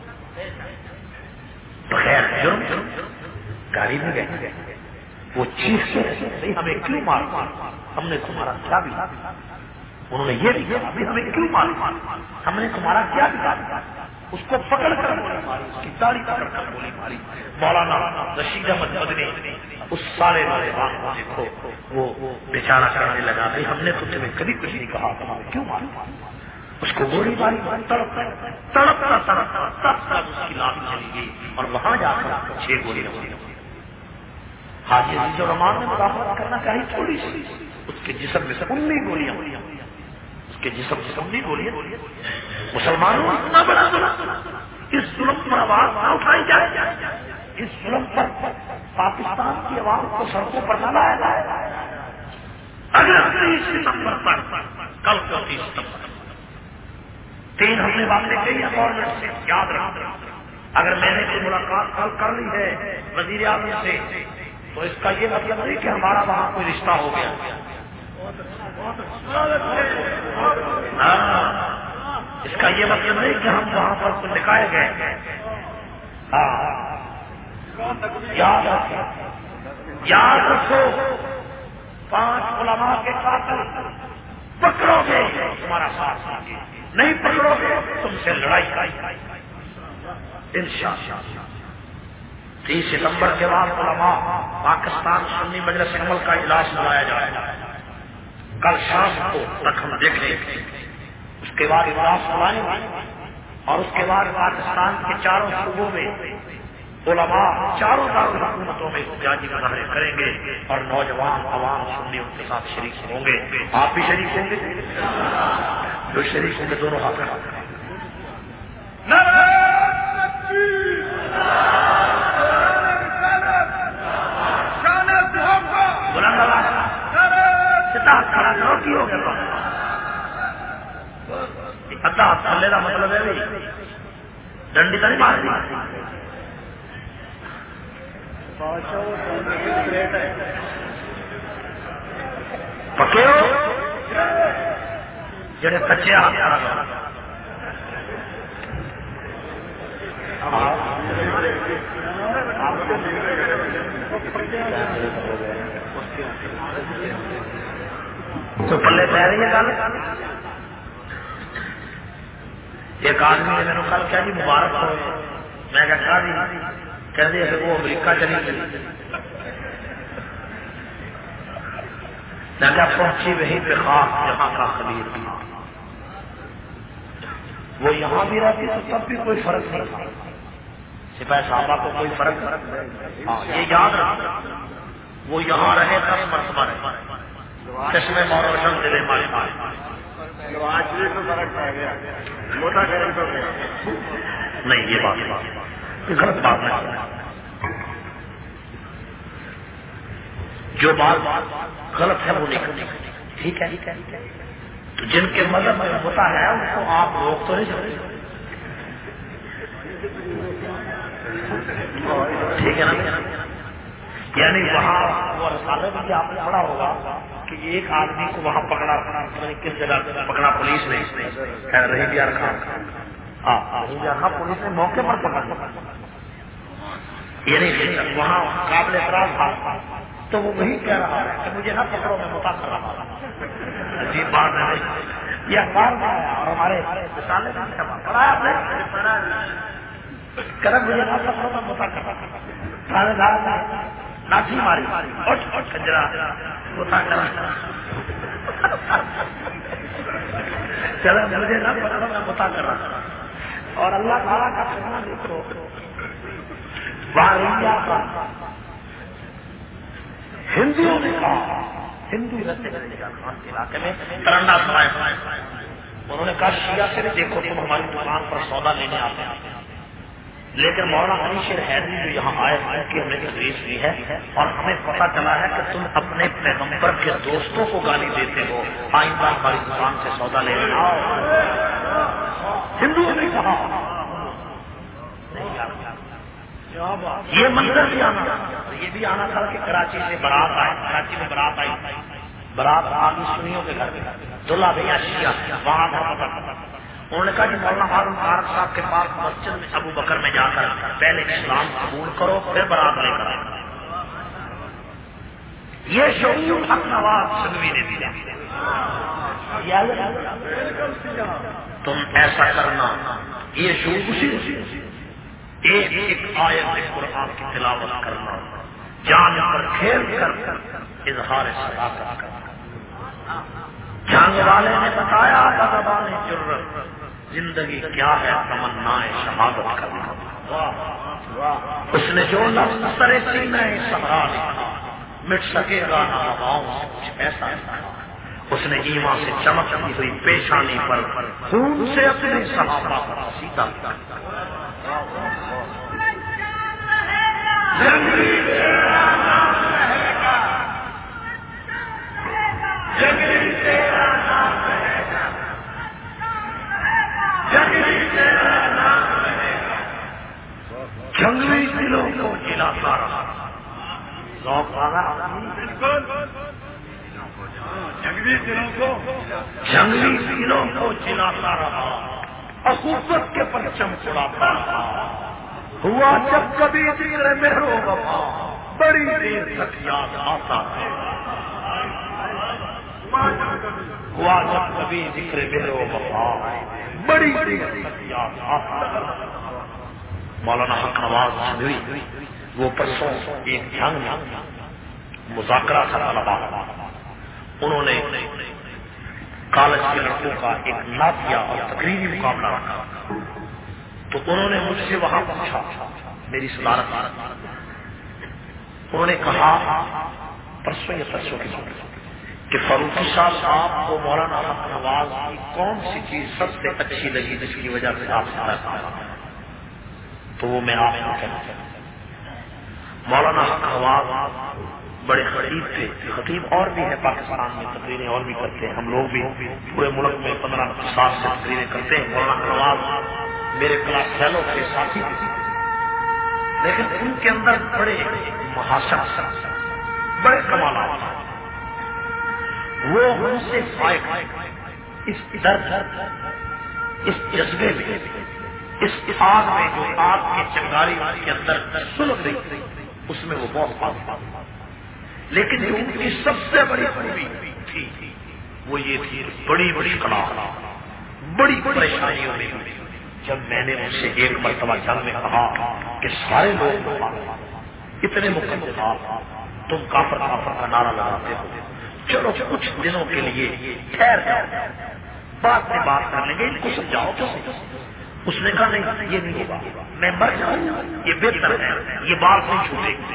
بغیر جرم گاڑی میں گئے وہ چیز سے ہمیں کیوں مارا, ہم نے تمہارا کیا بھی. انہوں نے یہ بھی کہا ہمیں کیوں مارا, ہم نے تمہارا کیا بھی. اس کو پکڑ کر گولی ماری, اس کی داڑھی پکڑ کر گولی ماری. مولانا رشید احمد مدنی اس سارے نوجوان کو دیکھو وہ بیچارہ کرنے لگا بھائی ہم نے تو تمہیں کبھی کچھ نہیں کہا, تمہیں کیوں مارا. اس کو گولی ماری, تڑپتا اس کی لاش چلی گئی اور وہاں جا کر 6 گولی لگی. حاجی عزیز الرحمان نے مداخلت کرنا چاہیے تھوڑی سی, اس کے جسم میں 19 گولیاں, اس کے جسم سے 19 گولیاں. مسلمانوں اتنا بڑا ظلم, اس ظلم پر آواز نہ اٹھائی جائے, اس ظلم پر پاکستان کی عوام کو سڑکوں پر نہ لایا جائے. اگر 30 ستمبر پر کل کو 30 ستمبر 3 ہم نے باتیں کہی ہیں گورنمنٹ سے, یاد رکھنا. اگر میں نے کوئی ملاقات کل کر لی ہے وزیر اعظم سے تو اس کا یہ مطلب نہیں کہ ہمارا وہاں کوئی رشتہ ہو گیا. اس کا یہ مطلب نہیں کہ ہم وہاں پر کو نکائے گئے. یاد رکھو 5 علماء کے قاتل پکڑو گے تمہارا ساتھ نہیں پکڑو گے تم سے لڑائی انشاءاللہ. 30 ستمبر کے بعد علماء پاکستان سنی مجلس عمل کا اجلاس بلایا جائے گا. کل شام کو تک ہم دیکھ لیں گے. اس کے بعد اجلاس بلائیں گے اور اس کے بعد پاکستان کے 4 صوبوں میں علماء 4 دارالحکومتوں میں احتجاجی مظاہرے کریں گے اور نوجوان عوام سنی ان کے ساتھ شریک ہوں گے. آپ بھی شریک ہوں گے؟ جو شریک ہوں گے دونوں ہاتھ میں کھڑا کرو کی ہو گیا ادا تھلے کا مطلب ہے ڈنڈی تو نہیں مارتی. پکے ہو جڑے کچے تو پلے پہ رہی ہے گل. ایک آدمی نے میرے کل کیا جی مبارک ہو, میں کہا جی کہتے وہ امریکہ چلی گئی. میں کیا پہنچی وہی پہ خاص جہاں کا خبیر تھا, وہ یہاں بھی رہتی تو تب بھی کوئی فرق نہیں تھا, سپاہی صحابہ کو کوئی فرق نہیں. ہاں یہ یاد رکھنا, وہ یہاں رہے 10 مرتبہ رہے, چشمے مور روشن دلے مارے مارے. آج بھی تو فرق پڑ گیا, موٹا کرے تو نہیں, یہ بات غلط بات نہیں. جو بات غلط ہے وہ نہیں, ٹھیک ہے. تو جن کے مذہب میں ہوتا ہے ان کو آپ روک تو نہیں سکتے, ٹھیک ہے نا. یعنی وہاں وہ رسالے میں آپ نے پڑھا ہوگا کہ ایک آدمی کو وہاں پکڑا, کس جگہ پکڑا پولیس نے, رحیم یار خان. ہاں پولیس نے موقع پر پکڑا, یعنی وہاں قابل اعتراض تھا, تو وہ وہی کہہ رہا ہے کہ مجھے نہ پکڑو, میں متا کر رہا تھا. عجیب بات ہے, یہ اخبار میں آیا اور ہمارے رسالے میں پڑھایا آپ نے, کرم مجھے نہ پکڑو میں متا کر رہا تھا. تھانے دار لاٹھی ماری, اٹھ کنجرا متا کرا, چلو مجھے نہ پکڑو میں متا کر رہا تھا. اور اللہ تعالیٰ کا فرمان دیکھو, وہاں ہندوؤں نے کہا, ہندو رہتے خان کے علاقے میں ترنڈا سرائے, انہوں نے کہا شیعہ سے بھی دیکھو تم ہماری دکان پر سودا لینے آتے ہیں, لیکن مولانا علی شیر حیدری جو یہاں آئے ان کی ہم نے تدریس کی ہے, اور ہمیں پتہ چلا ہے کہ تم اپنے پیغمبر کے دوستوں کو گالی دیتے ہو, آئندہ ہماری دکان سے سودا لینے آؤ. ہندوؤں نے کہا یہ منظر بھی آنا, یہ بھی آنا تھا کہ کراچی سے بارات آئے, کراچی میں بارات آئی, بارات آگی سنیوں کے گھر میں, دلہا بھیا شیعہ وہاں پر انہوں نے کہا کہ مولانا ہارون مبارک صاحب کے پاس مسجد میں ابو بکر میں جا کر پہلے اسلام قبول کرو پھر بارات لے کر آئے. یہ شعور حق نواز سنگوی نے دیا, تم ایسا کرنا, یہ شعور اسی ایک آیت قرآن کی تلاوت کرنا, جان پر کھیل کر اظہار صداقت کرنا. جنگ والے نے بتایا زبان جرت, زندگی کیا ہے تمنا شہادت کرنا. اس نے جو لفظ سرے سینہ صحرا لکھا, مٹ سکے گا نہ ہواؤں سے کچھ ایسا لکھا. اس نے ایمان سے چمکتی ہوئی پیشانی پر خون سے اپنے صحابہ پر سیدھا لکھا. جنگلی تیرا نام رہے گا, جنگلی تیرا نام رہے گا, جنگلی تیرا نام رہے گا. جنگلی دلوں کو جلاتا رہا, جنگلی دلوں کو جلاتا رہا, اخوت کے پرچم اڑاتا رہا. ہوا جب کبھی ذکر مہر و وفا, بڑی دیر تک یاد آتا ہے. ہوا جب کبھی ذکر مہر و وفا, بڑی دیر تک یاد آتا ہے. مولانا حق نواز ہوئی, وہ پرسوں ایک جنگ مذاکرہ تھا طلبا, انہوں نے کالج کے لڑکوں کا ایک نعتیہ اور تقریری مقابلہ رکھا. تو انہوں نے مجھ سے وہاں پوچھا, میری صدارت, انہوں نے کہا پرسوں یا پرسوں کی کہ فاروقی صاحب آپ کو مولانا حق نواز کی کون سی چیز سب سے اچھی لگی جس کی وجہ سے آپ سے کہا. تو وہ میں آپ کو کہنا چاہتا ہوں, مولانا حق نواز بڑے خطیب تھے. خطیب اور بھی ہے پاکستان میں, تقریریں اور بھی کرتے ہیں, ہم لوگ بھی پورے ملک میں 15 سال سے تقریریں کرتے ہیں. مولانا نواز میرے کلاس فیلو کے ساتھی تھے, لیکن ان کے اندر بڑے محاسن، بڑے کمالات، وہ ان سے فائق اس درد، اس جذبے میں، اس آگ میں جو آگ کی چنگاری کے اندر سلگ رہی اس میں وہ بہت پاس، لیکن جو ان کی سب سے بڑی خوبی تھی وہ یہ تھی بڑی بڑی کلا، بڑی پریشانیوں میں جب میں نے ان سے ایک مرتبہ جنگ میں کہا کہ سارے لوگ اتنے مقدس تم کافر کافر کا نعرہ لگاتے ہو، چلو کچھ دنوں کے لیے ٹھہر جاؤ، بعد میں بات کر لیں گے، ان کو سمجھاؤ تو صحیح۔ اس نے کہا نہیں یہ نہیں ہوگا، میں مر جاؤں، یہ بہتر ہے، یہ بات نہیں چھوٹے گی۔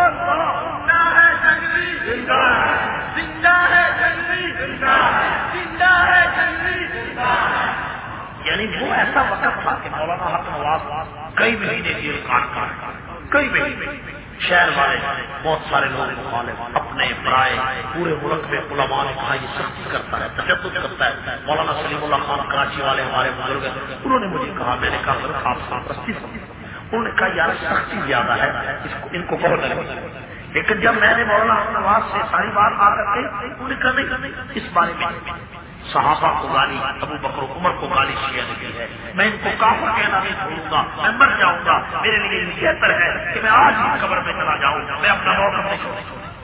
یعنی وہ ایسا وقت تھا کہ مولانا حق نواز کئی مہینے جیل کاٹ کئی مہینے، شہر والے بہت سارے لوگ مخالف، اپنے برائے، پورے ملک میں علماء نے کہا یہ سختی کرتا ہے، تشدد کرتا ہے۔ مولانا سلیم اللہ خان کراچی والے ہمارے بزرگ ہیں، انہوں نے مجھے کہا، میں نے کہا آپ سرپرستی سمجھیں، انہوں نے کہا یار سختی زیادہ ہے، ان کو بہت لگے۔ لیکن جب میں نے مولانا حق نواز سے ساری بات آ کر کے انہوں نے کہا نہیں اس بارے میں صحابہ کو گالی، ابو بکر و عمر کو گالی شیعہ نے دی ہے، میں ان کو کافر کہنا نہیں چھوڑوں گا، میں مر جاؤں گا، میرے لیے بہتر ہے کہ میں آج ہی قبر میں چلا جاؤں، میں اپنا موقف نہیں چھوڑوں۔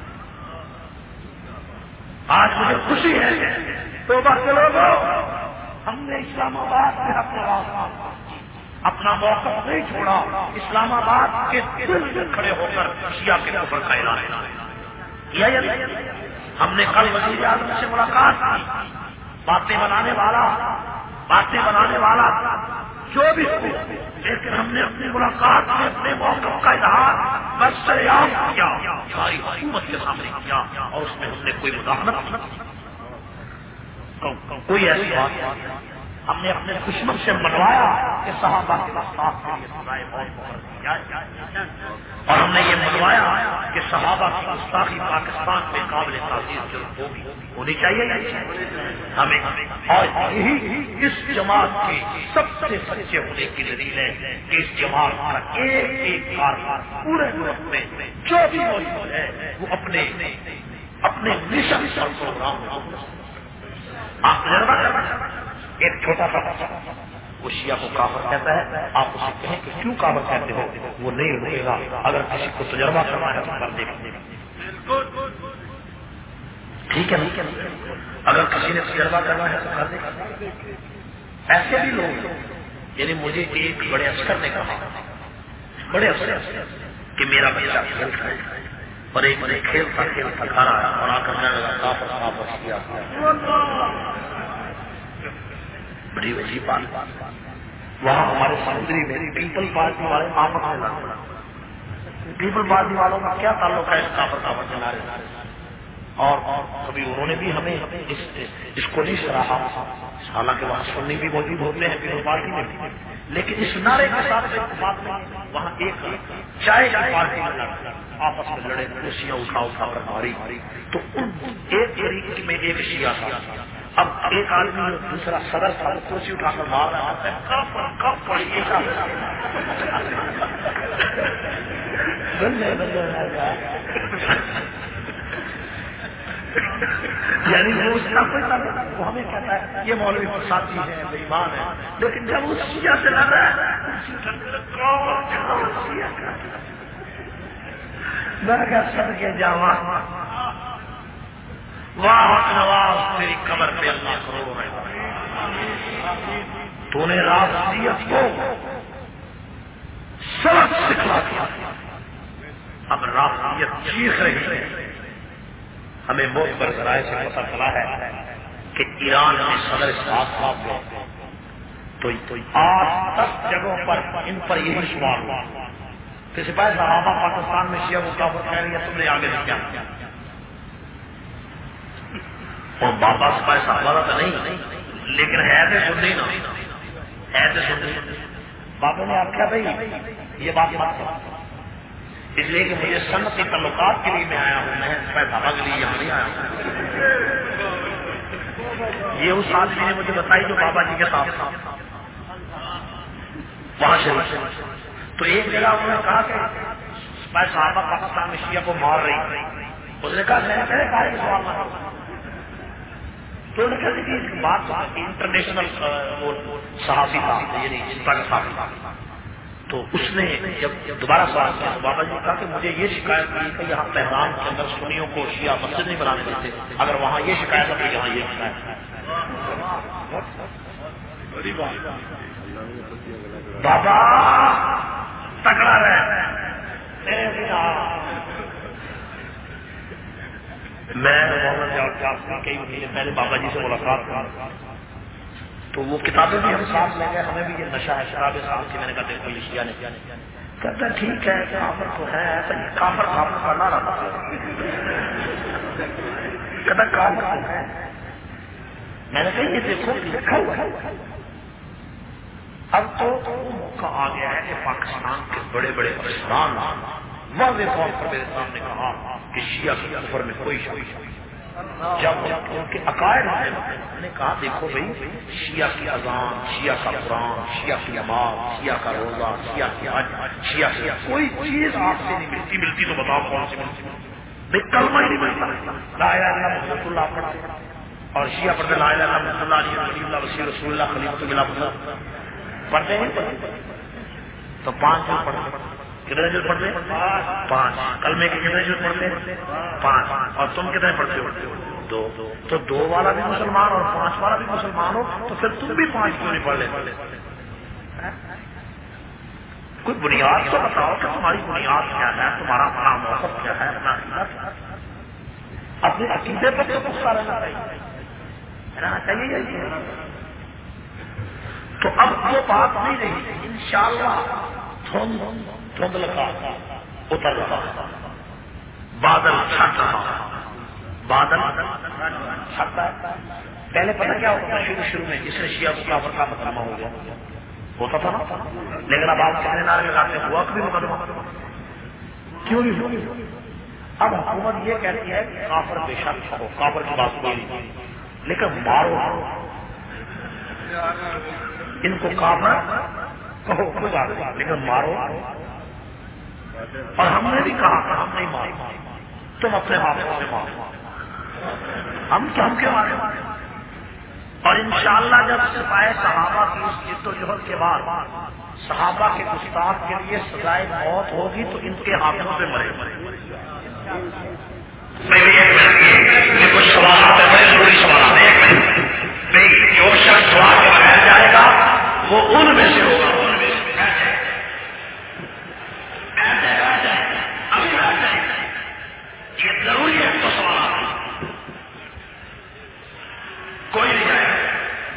آج مجھے خوشی ہے توبہ کے لوگوں، ہم نے اسلام آباد میں اپنا موقف نہیں چھوڑا، اسلام آباد کے دل سے کھڑے ہو کر شیعہ کے کفر کا اعلان کیا۔ ہم نے کل وزیر اعظم سے ملاقات کی، باتیں بنانے والا جو بھی ہو، لیکن ہم نے اپنی ملاقات میں اپنے موقف کا اظہار برسریام کیا، ساری حکومت کے سامنے کیا، اور اس میں ہم نے کوئی مداخلت نہیں، کوئی ایسی بات نہیں۔ ہم نے اپنے دشمن سے منوایا کہ صحابہ کے ساتھ سزائے موت مقرر کی جائے، اور ہم نے یہ منوایا کہ صحابہ کی گستاخی پاکستان میں قابل تعزیر جرم ہونی چاہیے ہمیں، اور یہی اس جماعت کے سب سے سچے ہونے کی دلیل ہے کہ اس جماعت کا ایک ایک کارکن پورے ملک میں جو بھی موجود ہے وہ اپنے مشن پر پروگرام آپ تجربہ کرنا۔ ایک چھوٹا سا بچہ وہ شیعہ کو کافر کہتا ہے، آپ اسے کہیں کہ کیوں کافر کہتے ہو، وہ نہیں رکے گا، اگر کسی کو تجربہ کرنا ہے تو کر دے گا، ٹھیک ہے، اگر کسی نے تجربہ کرنا ہے تو کر دے گا۔ ایسے بھی لوگ، یعنی مجھے ایک بڑے افسر نے کہا، بڑے افسر کہ میرا بچہ کھیلتا ہے، اور ایک بڑے کھیلتا کھا رہا ہے اور آ کر کہنے لگا کافر کیا، بڑی عجیب بات۔ وہاں ہمارے سمندری میں پیپل پارٹی والے آپس میں لڑتے، پیپل پارٹی والوں کا کیا تعلق ہے اس کافر چلا رہے، اور کبھی انہوں نے بھی ہمیں اس کو نہیں سراہا، حالانکہ وہاں سنی بھی موجود ہوتے ہیں پیپل پارٹی میں، لیکن اس نعرے کے ساتھ وہاں ایک چائے کی پارٹی میں لڑتے، آپس میں لڑے، کرسیاں اٹھا کر ماری، تو ایک طریقے میں ایک شیعہ تھا، اب ایک آدمی دوسرا صدر تھا، کرسی اٹھا کر مار رہا ہے، یعنی وہ اس کا کوئی تعلق، وہ ہمیں کہتا ہے یہ مولوی ساتھی ہے، بے ایمان ہے، لیکن جب وہ شیعہ سے لڑ رہا ہے میں کیا صدقے جاواں، واہ نواز تیری قبر پہ اللہ کرو رہے، تو نے رافضیت کو سبق سکھلا دیا، اب رافضیت چیخ رہی ہے۔ ہمیں معتبر ذرائع سے پتہ چلا ہے کہ ایران میں صدر صاحب گئے تو 8-10 جگہوں پر ان پر یہی سوال ہوا کہ سپاہی صحابہ پاکستان میں شیعہ کافر کہہ رہی ہے، تم نے آگے نہیں کیا، اور بابا سپاہی صحابہ کا نہیں، لیکن ہے تو سننی نا، ہے تو سننی۔ بابا نے آخیا بھائی یہ بات مت کرو، اس لیے کہ مجھے سنتی تعلقات کے لیے میں آیا ہوں، میں سپاہی صحابہ کے لیے یہاں نہیں آیا ہوں۔ یہ اس آدمی نے مجھے بتائی جو بابا جی کے ساتھ تھا وہاں شریف، تو ایک جگہ انہوں نے کہا کہ صحابہ پاکستان میں شیعہ کو مار رہی، اس نے کہا میں نے کہا سوال نہ کروں، تو انہوں نے کہا کہ اس بات انٹرنیشنل صحافی تھا، یعنی جنتا کا صحافی، تو اس نے جب دوبارہ سوال کیا تو بابا جی نے کہا کہ مجھے یہ شکایت ہوئی کہ یہاں تہران کے اندر سنیوں کو شیعہ مسجد نہیں بنانے دیتے، اگر وہاں یہ شکایت ہے تو یہاں یہ شکایت ہے۔ بابا تکڑا رہے، میں کئی مہینے پہلے بابا جی سے ملاقات کی تو وہ کتابیں بھی ہم ساتھ لے گئے، ہمیں بھی یہ نشہ ہے شراب صاحب کی، میں نے کہا دیکھو یہ شیعہ نے کہتا ٹھیک ہے کافر تو ہے، کافر کافر کا نہ رہا کہتا کافر تو ہے، میں نے کہا یہ دیکھو لکھا ہوا ہے۔ اب تو موقع آ گیا ہے کہ پاکستان کے بڑے بڑے افسران واضح طور پر میرے سامنے کہا کہ شیعہ کی کفر میں کوئی شک، جب ان کے عقائد نے کہا دیکھو بھائی شیعہ کی اذان، شیعہ کا قرآن، شیعہ کی نماز، شیعہ کا روزہ، شیعہ کی حج، شیعہ کی کوئی چیز آپ سے نہیں ملتی تو بتاؤ کون سی ملتی؟ کلمہ ہی نہیں ملتا، لا الہ الا اللہ محمد اللہ پڑھتے اور شیعہ پڑھتے لا الہ الا اللہ محمد اللہ علی ولی اللہ وسیع رسول اللہ خلیفۃ اللہ پڑھتے ہیں تو 5 جو پڑھتے، کتنے جو پڑھتے؟ 5 کلمے کے کتنے جو پڑھتے؟ 5 اور تم کتنے پڑھتے ہو؟ 2 تو 2 والا بھی مسلمان اور 5 والا بھی مسلمان ہو تو پھر تم بھی 5 کیوں نہیں پڑھ لیتے؟ کوئی بنیاد تو بتاؤ کہ تمہاری بنیاد کیا ہے، تمہارا اپنا موقف کیا ہے، اپنا عقیدہ، اپنے عقیدے پر تو غصہ رہنا چاہیے۔ تو اب وہ بات نہیں رہی، انشاءاللہ دھند لگا اتر رہا، بادل چھٹ رہا، بادل چھٹتا ہے۔ پہلے پتہ کیا ہوتا تھا شروع میں جس نے شیعہ کو کافر کا مقدمہ ہو گیا ہوتا تھا نا، لیکن اب آپ کتنے نعرے لگاتے ہوا کبھی مقدمہ کیوں نہیں؟ اب حکومت یہ کہتی ہے کہ کافر بے شک ہو، کافر کی بات نہیں، لیکن مارو ان کو کافر کہو کوئی بات نہیں لیکن مارو، اور ہم نے بھی کہا کہ ہم نہیں مارو، تم اپنے ہاتھوں سے مارو، ہم کیوں مارے؟ اور انشاءاللہ جب سپاہ صحابہ کی اس جد و جہد کے بعد صحابہ کے گستاخ کے لیے سزائے موت ہوگی تو ان کے ہاتھوں سے مرے۔ کچھ سوالات ہیں بڑے ضروری سوالات ہیں، جو شخص سوال کے بغیر جائے گا وہ ان میں سے ہوگا، یہ ضروری ہے تو سوالات کوئی نہیں جائے گا۔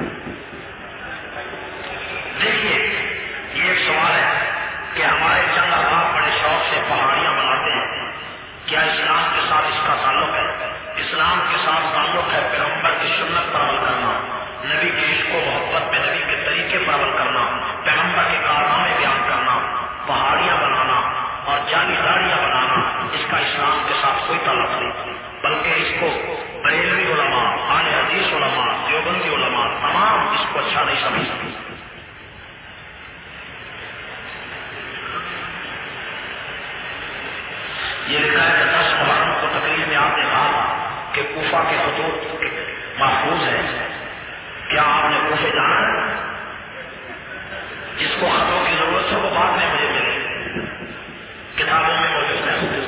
دیکھیے یہ ایک سوال ہے کہ ہمارے چند احباب بڑے شوق سے پہاڑیاں بناتے ہیں، کیا اسلام کے ساتھ اس کا تعلق ہے؟ اسلام کے ساتھ تعلق ہے پیغمبر کی سنت پر عمل کرنا، نبی کی عشق و محبت میں نبی کے طریقے پر عمل کرنا، پیغمبر کے کارنامے بیان کرنا، پہاڑیاں بنانا اور جعلی داڑیاں بنانا، اس کا اسلام کے ساتھ کوئی تعلق نہیں، بلکہ اس کو بریلوی علماء، اہل حدیث علماء، دیوبندی علماء تمام اس کو اچھا نہیں سمجھ سکتے۔ یہ لکھا ہے کہ 10 محرم کو تقریر میں آپ نے کہا کہ کوفہ کے خطوط محفوظ ہے، کیا آپ نے کوفے جانا ہے؟ جس کو خطوں کی ضرورت ہے وہ بعد میں مجھے ملے، کتابوں میں موجود ہے،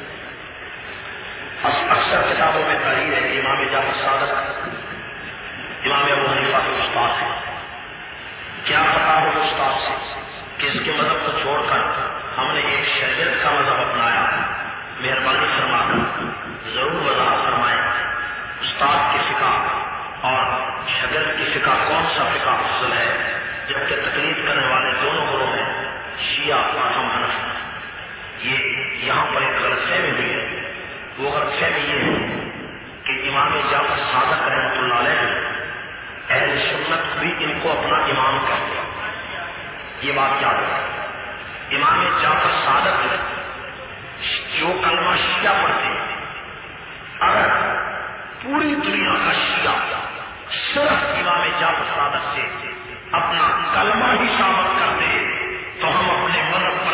اکثر کتابوں میں تحریر ہے کہ امام جعفر صادق امام ابو حنیفہ کے استاد ہیں، کیا پتا ہو استاد سے کہ اس کے مذہب کو چھوڑ کر ہم نے ایک شریعت کا مذہب اپنایا، مہربانی فرما کر ضرور وضاحت فرمائیں استاد کی فقہ اور شاگرد کی فقہ کون سا فقہ افضل ہے، جبکہ تقلید کرنے والے دونوں گروہ ہیں، شیعہ اور ہم حنفی۔ یہ یہاں پر ایک غلط فہمی ہوئی ہے، وہ غلط فہمی یہ ہے کہ امام جعفر صادق رحمۃ اللہ علیہ اہل سنت بھی ان کو اپنا امام کہتے ہیں، یہ بات یاد رکھیں۔ امام جعفر صادق جو کلمہ شیعہ پڑھتے ہیں، اگر پوری دنیا کا شیعہ صرف امام جعفر صادق سے اپنا کلمہ ہی ثابت کرتے تو ہم اپنے مذہب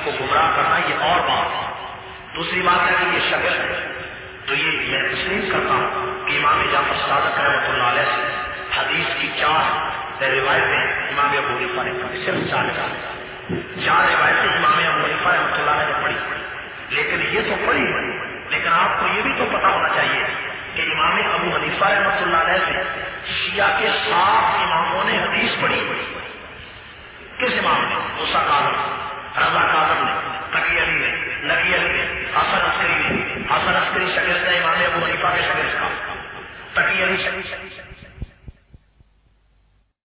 کو گمراہ کرنا یہ اور بات ہے. دوسری بات ہے کہ یہ شگرد ہے تو یہ میں تسلیم کرتا ہوں کہ امام جعفر صادق رحمۃ اللہ علیہ سے حدیث کی 4 روایتیں امام ابو حنیفہ نے پڑھی، صرف 4 روایتیں امام ابو حنیفہ رحمۃ اللہ علیہ نے پڑھی. لیکن یہ تو پڑھی، لیکن آپ کو یہ بھی تو پتا ہونا چاہیے کہ امام ابو حنیفہ رحمۃ اللہ علیہ سے شیعہ کے 7 اماموں نے حدیث پڑھی. کس امام نے؟ موسیٰ کاظم، رضا کاظم نے، تقی علی نے، نقی علی نے، حسن عسکری نے. حسن عسکری شاگرد ہے امام ابو حنیفہ کے شاگرد کا، تقی علی